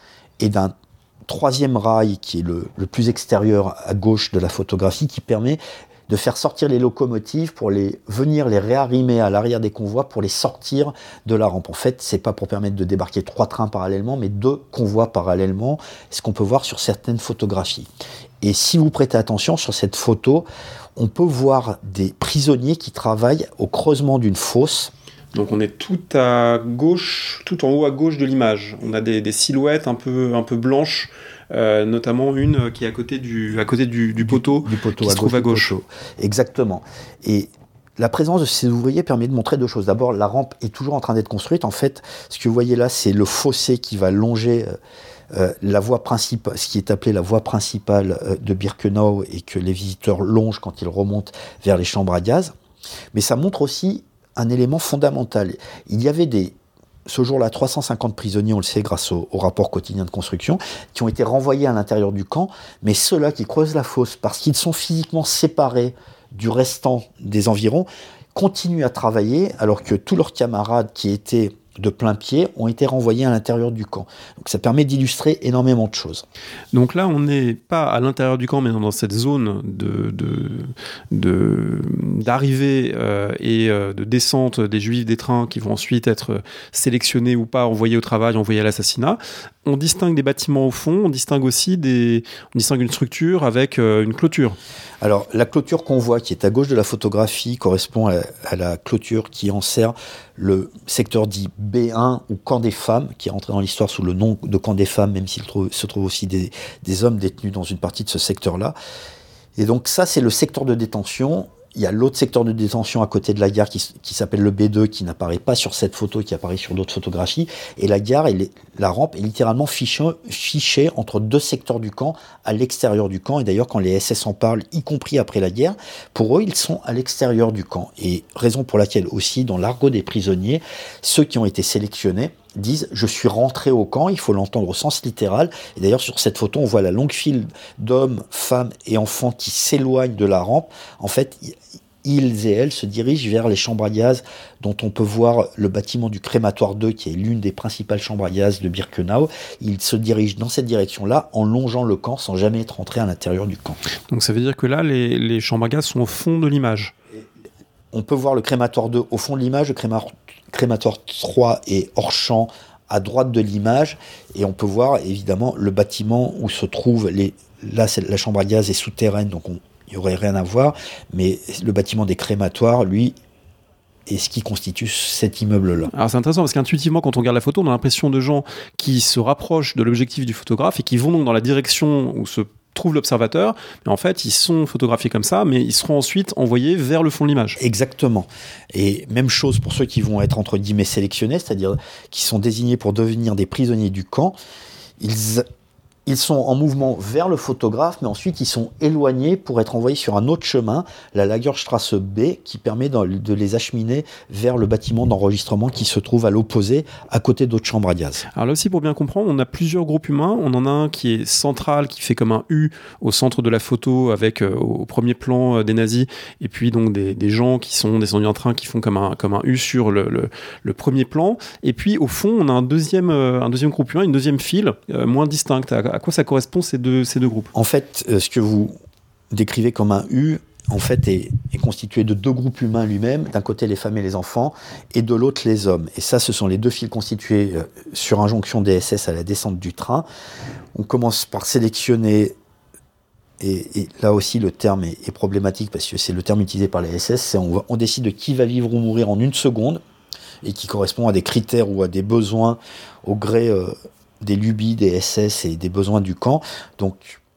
et d'un troisième rail qui est le, le plus extérieur à gauche de la photographie qui permet de faire sortir les locomotives pour les venir les réarrimer à l'arrière des convois pour les sortir de la rampe. En fait, c'est pas pour permettre de débarquer trois trains parallèlement, mais deux convois parallèlement, ce qu'on peut voir sur certaines photographies. Et si vous prêtez attention sur cette photo, on peut voir des prisonniers qui travaillent au creusement d'une fosse. Donc on est tout à gauche, tout en haut à gauche de l'image. On a des, des silhouettes un peu, un peu blanches, euh, notamment une qui est à côté du, à côté du, du poteau, du, du poteau qui à se trouve à gauche. Poteau. Exactement. Et la présence de ces ouvriers permet de montrer deux choses. D'abord, la rampe est toujours en train d'être construite. En fait, ce que vous voyez là, c'est le fossé qui va longer euh, la voie principale, ce qui est appelé la voie principale euh, de Birkenau et que les visiteurs longent quand ils remontent vers les chambres à gaz. Mais ça montre aussi un élément fondamental. Il y avait des, ce jour-là, trois cent cinquante prisonniers, on le sait grâce au, au rapport quotidien de construction, qui ont été renvoyés à l'intérieur du camp, mais ceux-là qui creusent la fosse, parce qu'ils sont physiquement séparés du restant des environs, continuent à travailler, alors que tous leurs camarades qui étaient de plein pied ont été renvoyés à l'intérieur du camp. Donc ça permet d'illustrer énormément de choses. Donc là, on n'est pas à l'intérieur du camp, mais dans cette zone de, de, de, d'arrivée euh, et euh, de descente des Juifs des trains qui vont ensuite être sélectionnés ou pas, envoyés au travail, envoyés à l'assassinat. On distingue des bâtiments au fond, on distingue aussi des, on distingue une structure avec euh, une clôture. Alors, la clôture qu'on voit, qui est à gauche de la photographie, correspond à, à la clôture qui enserre le secteur dit B un, ou camp des femmes, qui est rentré dans l'histoire sous le nom de camp des femmes, même s'il trouve, se trouve aussi des, des hommes détenus dans une partie de ce secteur-là. Et donc ça, c'est le secteur de détention. Il y a l'autre secteur de détention à côté de la gare qui, qui s'appelle le B deux, qui n'apparaît pas sur cette photo, qui apparaît sur d'autres photographies. Et la gare, et les, la rampe est littéralement fichée, fichée entre deux secteurs du camp, à l'extérieur du camp. Et d'ailleurs, quand les S S en parlent, y compris après la guerre, pour eux, ils sont à l'extérieur du camp. Et raison pour laquelle aussi, dans l'argot des prisonniers, ceux qui ont été sélectionnés disent « je suis rentré au camp », il faut l'entendre au sens littéral. Et d'ailleurs, sur cette photo, on voit la longue file d'hommes, femmes et enfants qui s'éloignent de la rampe. En fait, ils et elles se dirigent vers les chambres à gaz, dont on peut voir le bâtiment du crématoire deux, qui est l'une des principales chambres à gaz de Birkenau. Ils se dirigent dans cette direction-là, en longeant le camp, sans jamais être entrés à l'intérieur du camp. Donc ça veut dire que là, les, les chambres à gaz sont au fond de l'image. On peut voir le crématoire deux au fond de l'image, le crématoire Crématoire trois est hors champ à droite de l'image, et on peut voir évidemment le bâtiment où se trouve les. Là, c'est, la chambre à gaz est souterraine, donc il n'y aurait rien à voir, mais le bâtiment des crématoires, lui, est ce qui constitue cet immeuble-là. Alors c'est intéressant parce qu'intuitivement, quand on regarde la photo, on a l'impression de gens qui se rapprochent de l'objectif du photographe et qui vont donc dans la direction où se trouve l'observateur, mais en fait ils sont photographiés comme ça, mais ils seront ensuite envoyés vers le fond de l'image. Exactement. Et même chose pour ceux qui vont être entre guillemets sélectionnés, c'est-à-dire qui sont désignés pour devenir des prisonniers du camp. Ils Ils sont en mouvement vers le photographe, mais ensuite ils sont éloignés pour être envoyés sur un autre chemin, la Lagerstrasse B, qui permet de les acheminer vers le bâtiment d'enregistrement qui se trouve à l'opposé, à côté d'autres chambres à gaz. Alors là aussi, pour bien comprendre, on a plusieurs groupes humains. On en a un qui est central, qui fait comme un U au centre de la photo, avec euh, au premier plan euh, des nazis, et puis donc des, des gens qui sont descendus en train, qui font comme un, comme un U sur le, le, le premier plan. Et puis au fond, on a un deuxième, euh, un deuxième groupe humain, une deuxième file, euh, moins distincte. À, à quoi ça correspond ces deux, ces deux groupes ? En fait, euh, ce que vous décrivez comme un U, en fait, est, est constitué de deux groupes humains lui-même, d'un côté les femmes et les enfants, et de l'autre les hommes. Et ça, ce sont les deux files constituées euh, sur injonction des S S à la descente du train. On commence par sélectionner, et, et là aussi le terme est, est problématique, parce que c'est le terme utilisé par les S S, c'est on, va, on décide de qui va vivre ou mourir en une seconde, et qui correspond à des critères ou à des besoins au gré euh, des lubies des S S et des besoins du camp. Donc,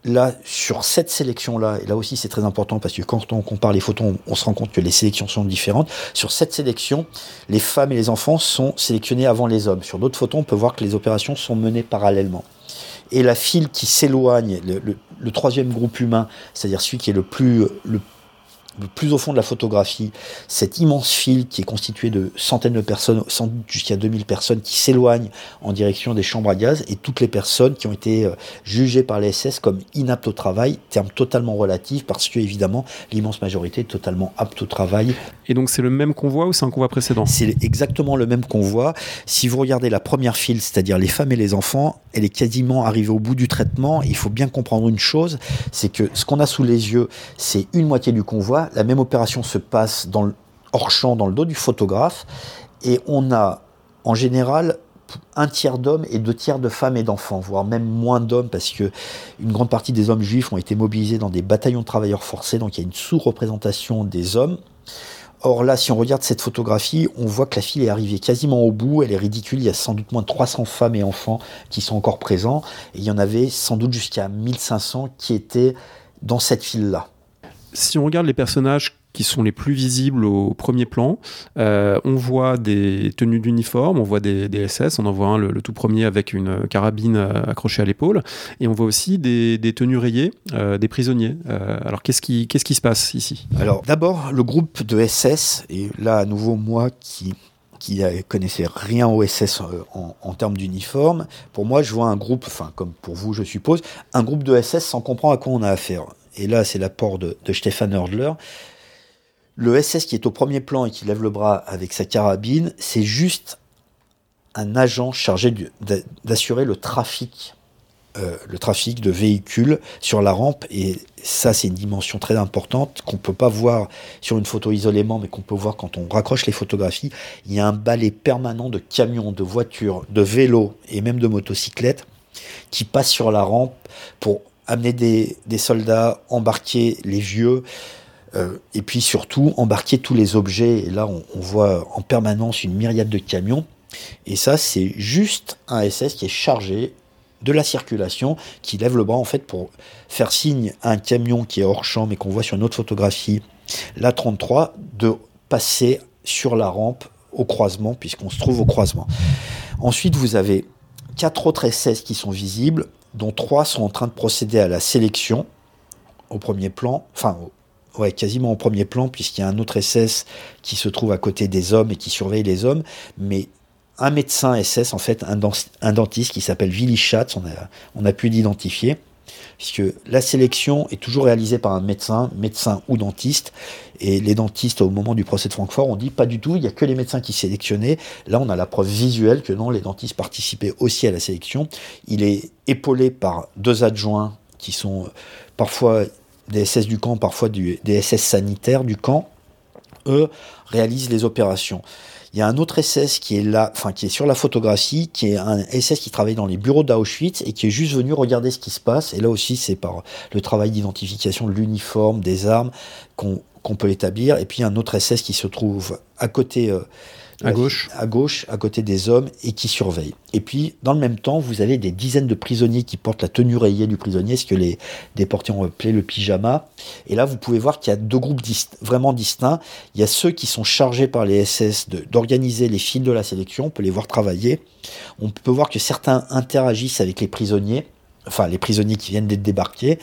là, sur cette sélection-là, et là aussi c'est très important parce que quand on compare les photos, on, on se rend compte que les sélections sont différentes. Sur cette sélection, les femmes et les enfants sont sélectionnés avant les hommes. Sur d'autres photos, on peut voir que les opérations sont menées parallèlement. Et la file qui s'éloigne, le, le, le troisième groupe humain, c'est-à-dire celui qui est le plus, le, le plus au fond de la photographie, cette immense file qui est constituée de centaines de personnes, sans doute jusqu'à deux mille personnes, qui s'éloignent en direction des chambres à gaz, et toutes les personnes qui ont été jugées par les S S comme inaptes au travail, terme totalement relatif, parce que évidemment l'immense majorité est totalement apte au travail. Et donc c'est le même convoi ou c'est un convoi précédent ? C'est exactement le même convoi. Si vous regardez la première file, c'est-à-dire les femmes et les enfants, elle est quasiment arrivée au bout du traitement. Il faut bien comprendre une chose, c'est que ce qu'on a sous les yeux, c'est une moitié du convoi. La même opération se passe dans le, hors champ, dans le dos du photographe, et on a en général un tiers d'hommes et deux tiers de femmes et d'enfants, voire même moins d'hommes, parce que une grande partie des hommes juifs ont été mobilisés dans des bataillons de travailleurs forcés, donc il y a une sous-représentation des hommes. Or là, si on regarde cette photographie, on voit que la file est arrivée quasiment au bout, elle est ridicule, il y a sans doute moins de trois cents femmes et enfants qui sont encore présents, et il y en avait sans doute jusqu'à mille cinq cents qui étaient dans cette file-là. Si on regarde les personnages qui sont les plus visibles au premier plan, euh, on voit des tenues d'uniforme, on voit des, des S S, on en voit un, le, le tout premier avec une carabine accrochée à l'épaule, et on voit aussi des, des tenues rayées, euh, des prisonniers. Euh, alors qu'est-ce qui, qu'est-ce qui se passe ici ? Alors d'abord, le groupe de S S, et là à nouveau moi qui... qui ne connaissait rien au S S en, en termes d'uniforme, pour moi je vois un groupe, enfin comme pour vous je suppose, un groupe de S S sans comprendre à quoi on a affaire. Et là c'est l'apport de, de Stefan Hördler. Le S S qui est au premier plan et qui lève le bras avec sa carabine, c'est juste un agent chargé de, de, d'assurer le trafic, euh, le trafic de véhicules sur la rampe, et ça c'est une dimension très importante qu'on ne peut pas voir sur une photo isolément, mais qu'on peut voir quand on raccroche les photographies. Il y a un balai permanent de camions, de voitures, de vélos et même de motocyclettes qui passent sur la rampe pour amener des, des soldats, embarquer les vieux, euh, et puis surtout embarquer tous les objets. Et là on, on voit en permanence une myriade de camions, et ça c'est juste un S S qui est chargé de la circulation, qui lève le bras en fait pour faire signe à un camion qui est hors champ mais qu'on voit sur une autre photographie, la trente-trois, de passer sur la rampe au croisement, puisqu'on se trouve au croisement. Ensuite vous avez quatre autres S S qui sont visibles, dont trois sont en train de procéder à la sélection au premier plan, enfin ouais, quasiment au premier plan, puisqu'il y a un autre S S qui se trouve à côté des hommes et qui surveille les hommes, mais un médecin S S, en fait, un, dent- un dentiste qui s'appelle Willy Schatz, on a, on a pu l'identifier, puisque la sélection est toujours réalisée par un médecin, médecin ou dentiste, et les dentistes, au moment du procès de Francfort, ont dit pas du tout, il n'y a que les médecins qui sélectionnaient. Là, on a la preuve visuelle que non, les dentistes participaient aussi à la sélection. Il est épaulé par deux adjoints qui sont parfois des S S du camp, parfois du, des S S sanitaires du camp. Eux réalisent les opérations. Il y a un autre S S qui est là, enfin qui est sur la photographie, qui est un S S qui travaille dans les bureaux d'Auschwitz et qui est juste venu regarder ce qui se passe. Et là aussi, c'est par le travail d'identification de l'uniforme, des armes, qu'on, qu'on peut l'établir. Et puis un autre S S qui se trouve à côté, euh, à gauche, à gauche, à côté des hommes et qui surveille. Et puis, dans le même temps, vous avez des dizaines de prisonniers qui portent la tenue rayée du prisonnier, ce que les déportés ont appelé le pyjama. Et là, vous pouvez voir qu'il y a deux groupes dist- vraiment distincts. Il y a ceux qui sont chargés par les S S de, d'organiser les files de la sélection. On peut les voir travailler. On peut voir que certains interagissent avec les prisonniers, enfin les prisonniers qui viennent d'être débarqués.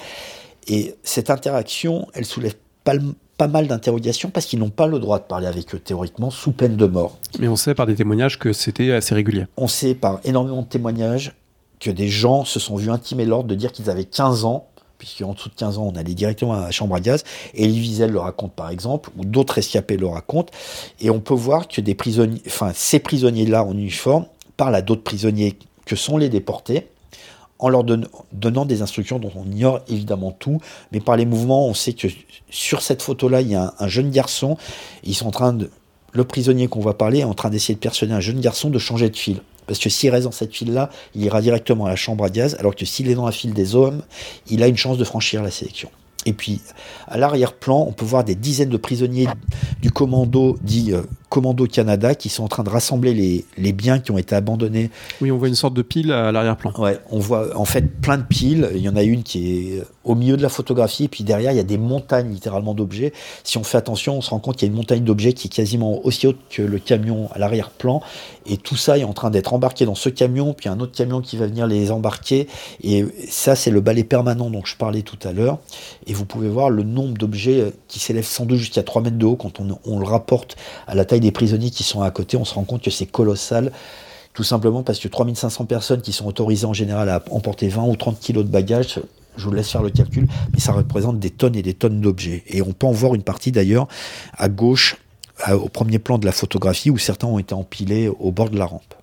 Et cette interaction, elle soulève pas, pas mal d'interrogations parce qu'ils n'ont pas le droit de parler avec eux théoriquement, sous peine de mort. Mais on sait par des témoignages que c'était assez régulier. On sait par énormément de témoignages que des gens se sont vus intimer l'ordre de dire qu'ils avaient quinze ans, puisqu'en dessous de quinze ans, on allait directement à la chambre à gaz. Et Elie Wiesel le raconte par exemple, ou d'autres rescapés le racontent. Et on peut voir que des prisonniers, enfin ces prisonniers-là en uniforme parlent à d'autres prisonniers que sont les déportés, en leur don- donnant des instructions dont on ignore évidemment tout, mais par les mouvements, on sait que sur cette photo-là, il y a un, un jeune garçon, ils sont en train de, le prisonnier qu'on va parler est en train d'essayer de persuader un jeune garçon de changer de file. Parce que s'il reste dans cette file-là, il ira directement à la chambre à gaz, alors que s'il est dans la file des hommes, il a une chance de franchir la sélection. Et puis, à l'arrière-plan, on peut voir des dizaines de prisonniers du commando dit euh, Commando Canada qui sont en train de rassembler les, les biens qui ont été abandonnés. Oui, on voit une sorte de pile à l'arrière-plan. Ouais, on voit en fait plein de piles. Il y en a une qui est au milieu de la photographie, et puis derrière, il y a des montagnes littéralement d'objets. Si on fait attention, on se rend compte qu'il y a une montagne d'objets qui est quasiment aussi haute que le camion à l'arrière-plan. Et tout ça est en train d'être embarqué dans ce camion, puis un autre camion qui va venir les embarquer. Et ça, c'est le balai permanent dont je parlais tout à l'heure. Et vous pouvez voir le nombre d'objets qui s'élève sans doute jusqu'à trois mètres de haut. Quand on, on le rapporte à la taille des prisonniers qui sont à côté, on se rend compte que c'est colossal. Tout simplement parce que trois mille cinq cents personnes qui sont autorisées en général à emporter vingt ou trente kilos de bagages, je vous laisse faire le calcul, mais ça représente des tonnes et des tonnes d'objets. Et on peut en voir une partie d'ailleurs à gauche, à, au premier plan de la photographie, où certains ont été empilés au bord de la rampe.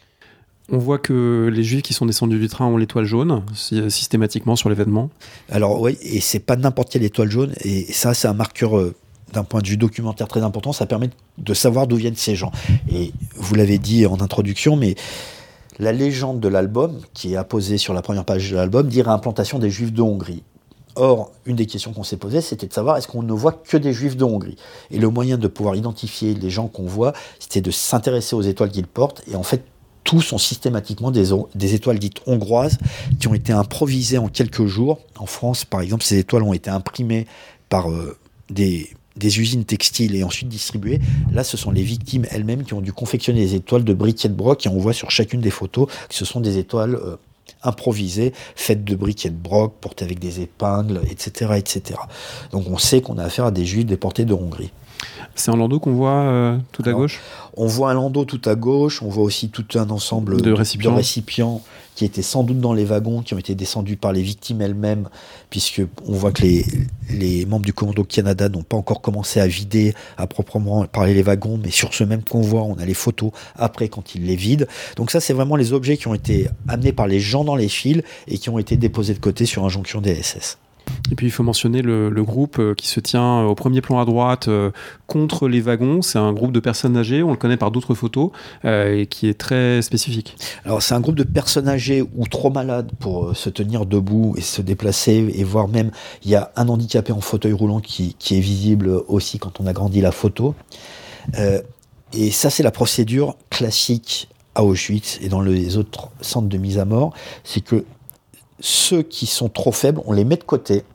On voit que les Juifs qui sont descendus du train ont l'étoile jaune, systématiquement sur l'événement. Alors oui, et c'est pas n'importe quelle étoile jaune, et ça c'est un marqueur... Euh, d'un point de vue documentaire très important, ça permet de savoir d'où viennent ces gens. Et vous l'avez dit en introduction, mais la légende de l'album, qui est apposée sur la première page de l'album, dit réimplantation des Juifs de Hongrie. Or, une des questions qu'on s'est posées, c'était de savoir est-ce qu'on ne voit que des Juifs de Hongrie. Et le moyen de pouvoir identifier les gens qu'on voit, c'était de s'intéresser aux étoiles qu'ils portent. Et en fait, tous sont systématiquement des, des étoiles dites hongroises qui ont été improvisées en quelques jours. En France, par exemple, ces étoiles ont été imprimées par euh, des... des usines textiles et ensuite distribuées. Là, ce sont les victimes elles-mêmes qui ont dû confectionner des étoiles de briquet de broc, et on voit sur chacune des photos que ce sont des étoiles euh, improvisées, faites de briquet de broc, portées avec des épingles, et cetera, et cetera. Donc on sait qu'on a affaire à des Juifs déportés de Hongrie. C'est un landau qu'on voit euh, tout à Alors, gauche ? On voit un landau tout à gauche, on voit aussi tout un ensemble de récipients. de récipients qui étaient sans doute dans les wagons, qui ont été descendus par les victimes elles-mêmes, puisque on voit que les, les membres du Commando Canada n'ont pas encore commencé à vider à proprement parler les wagons, mais sur ce même convoi, on a les photos après quand ils les vident. Donc ça, c'est vraiment les objets qui ont été amenés par les gens dans les files et qui ont été déposés de côté sur un jonction des S S. Et puis il faut mentionner le, le groupe qui se tient au premier plan à droite euh, contre les wagons. C'est un groupe de personnes âgées, on le connaît par d'autres photos, euh, et qui est très spécifique. Alors c'est un groupe de personnes âgées ou trop malades pour euh, se tenir debout et se déplacer, et voire même il y a un handicapé en fauteuil roulant qui, qui est visible aussi quand on agrandit la photo. Euh, et ça, c'est la procédure classique à Auschwitz et dans les autres centres de mise à mort, c'est que ceux qui sont trop faibles, on les met de côté,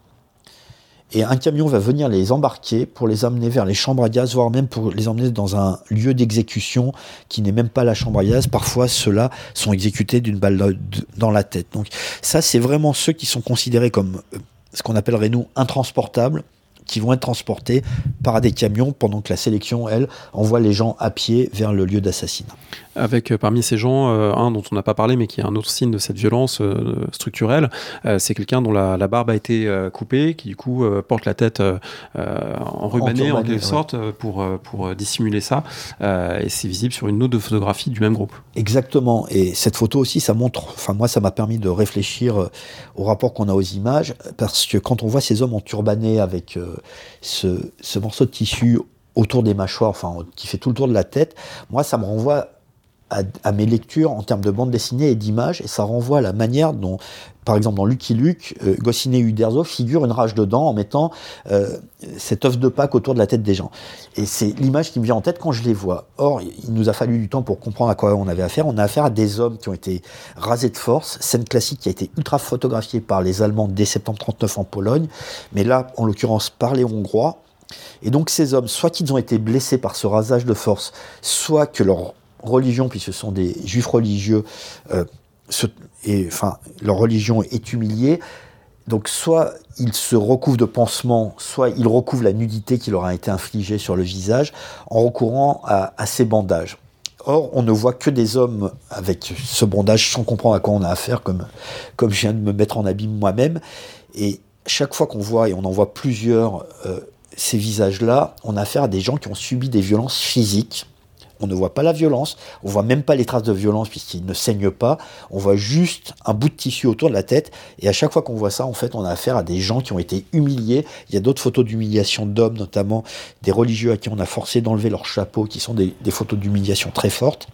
et un camion va venir les embarquer pour les amener vers les chambres à gaz, voire même pour les emmener dans un lieu d'exécution qui n'est même pas la chambre à gaz. Parfois, ceux-là sont exécutés d'une balle dans la tête. Donc ça, c'est vraiment ceux qui sont considérés comme ce qu'on appellerait, nous, intransportables, qui vont être transportés par des camions pendant que la sélection, elle, envoie les gens à pied vers le lieu d'assassinat. Avec euh, parmi ces gens, euh, un dont on n'a pas parlé, mais qui est un autre signe de cette violence euh, structurelle, euh, c'est quelqu'un dont la, la barbe a été euh, coupée, qui du coup euh, porte la tête euh, enrubanée en, en quelque ouais. sorte pour, pour dissimuler ça, euh, et c'est visible sur une autre photographie du même groupe. Exactement, et cette photo aussi, ça montre, enfin moi ça m'a permis de réfléchir au rapport qu'on a aux images, parce que quand on voit ces hommes enturbanés avec euh, ce, ce morceau de tissu autour des mâchoires, enfin qui fait tout le tour de la tête, moi ça me renvoie À, à mes lectures en termes de bande dessinée et d'images, et ça renvoie à la manière dont, par exemple dans Lucky Luke, euh, Goscinny et Uderzo figurent une rage de dents en mettant euh, cet œuf de Pâques autour de la tête des gens. Et c'est l'image qui me vient en tête quand je les vois. Or, il nous a fallu du temps pour comprendre à quoi on avait affaire. On a affaire à des hommes qui ont été rasés de force, scène classique qui a été ultra photographiée par les Allemands dès septembre trente-neuf en Pologne, mais là, en l'occurrence, par les Hongrois. Et donc ces hommes, soit qu'ils ont été blessés par ce rasage de force, soit que leur religion, puisque ce sont des juifs religieux, euh, se, et, enfin, leur religion est humiliée. Donc soit ils se recouvrent de pansements, soit ils recouvrent la nudité qui leur a été infligée sur le visage en recourant à, à ces bandages. Or, on ne voit que des hommes avec ce bandage sans comprendre à quoi on a affaire, comme, comme je viens de me mettre en abîme moi-même. Et chaque fois qu'on voit, et on en voit plusieurs, euh, ces visages-là, on a affaire à des gens qui ont subi des violences physiques. On ne voit pas la violence, on ne voit même pas les traces de violence puisqu'ils ne saignent pas, on voit juste un bout de tissu autour de la tête, et à chaque fois qu'on voit ça, en fait, on a affaire à des gens qui ont été humiliés. Il y a d'autres photos d'humiliation d'hommes, notamment des religieux à qui on a forcé d'enlever leur chapeau, qui sont des, des photos d'humiliation très fortes,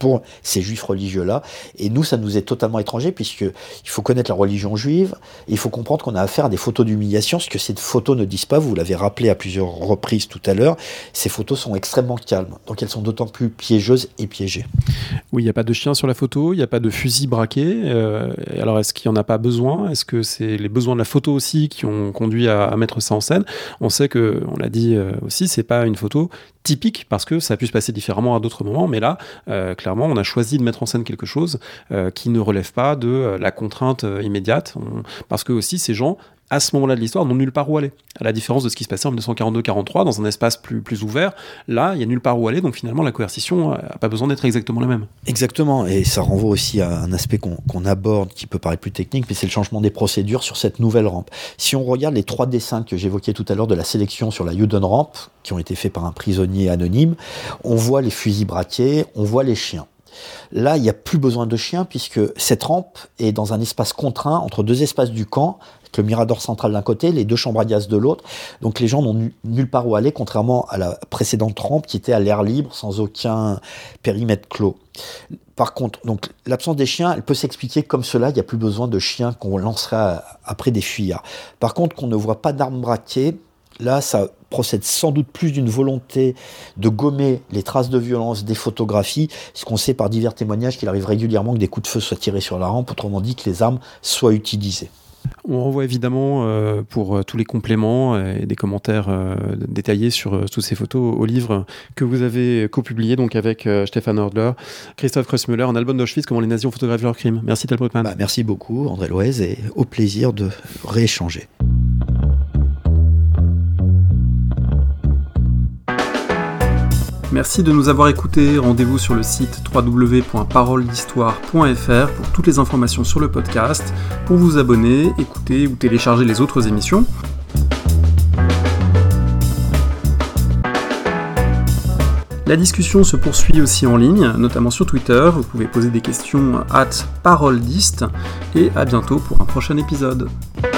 pour ces juifs religieux-là. Et nous, ça nous est totalement étranger, puisqu'il faut connaître la religion juive, et il faut comprendre qu'on a affaire à des photos d'humiliation, ce que ces photos ne disent pas, vous l'avez rappelé à plusieurs reprises tout à l'heure, ces photos sont extrêmement calmes, donc elles sont d'autant plus piégeuses et piégées. Oui, il n'y a pas de chien sur la photo, il n'y a pas de fusil braqué, euh, alors est-ce qu'il n'y en a pas besoin ? Est-ce que c'est les besoins de la photo aussi qui ont conduit à, à mettre ça en scène ? On sait que, on l'a dit euh, aussi, c'est pas une photo typique, parce que ça a pu se passer différemment à d'autres moments, mais là, euh, clairement, on a choisi de mettre en scène quelque chose euh, qui ne relève pas de euh, la contrainte euh, immédiate, on, parce que aussi ces gens, à ce moment-là de l'histoire, n'ont nulle part où aller. À la différence de ce qui se passait en dix-neuf cent quarante-deux quarante-trois, dans un espace plus, plus ouvert, là, il n'y a nulle part où aller, donc finalement, la coercition n'a pas besoin d'être exactement la même. Exactement, et ça renvoie aussi à un aspect qu'on, qu'on aborde, qui peut paraître plus technique, mais c'est le changement des procédures sur cette nouvelle rampe. Si on regarde les trois dessins que j'évoquais tout à l'heure de la sélection sur la Juden Ramp, qui ont été faits par un prisonnier anonyme, on voit les fusils braqués, on voit les chiens. Là, il n'y a plus besoin de chiens, puisque cette rampe est dans un espace contraint entre deux espaces du camp, le mirador central d'un côté, les deux chambres à gaz de l'autre. Donc les gens n'ont nu- nulle part où aller, contrairement à la précédente rampe qui était à l'air libre, sans aucun périmètre clos. Par contre, donc, l'absence des chiens, elle peut s'expliquer comme cela. Il n'y a plus besoin de chiens qu'on lancerait après des fuyards. Par contre, qu'on ne voit pas d'armes braquées, là, ça procède sans doute plus d'une volonté de gommer les traces de violence des photographies, ce qu'on sait par divers témoignages qu'il arrive régulièrement que des coups de feu soient tirés sur la rampe, autrement dit que les armes soient utilisées. On renvoie évidemment euh, pour euh, tous les compléments et des commentaires euh, détaillés sur euh, toutes ces photos au livre que vous avez copublié donc avec euh, Stefan Hordler, Christoph Krösmüller, un album d'Auschwitz, comment les nazis ont photographié leurs crimes. Merci Tal Brugman. Bah, merci beaucoup André Loez et au plaisir de rééchanger. Merci de nous avoir écoutés. Rendez-vous sur le site w w w point parole d'histoire point f r pour toutes les informations sur le podcast, pour vous abonner, écouter ou télécharger les autres émissions. La discussion se poursuit aussi en ligne, notamment sur Twitter. Vous pouvez poser des questions at parolediste et à bientôt pour un prochain épisode.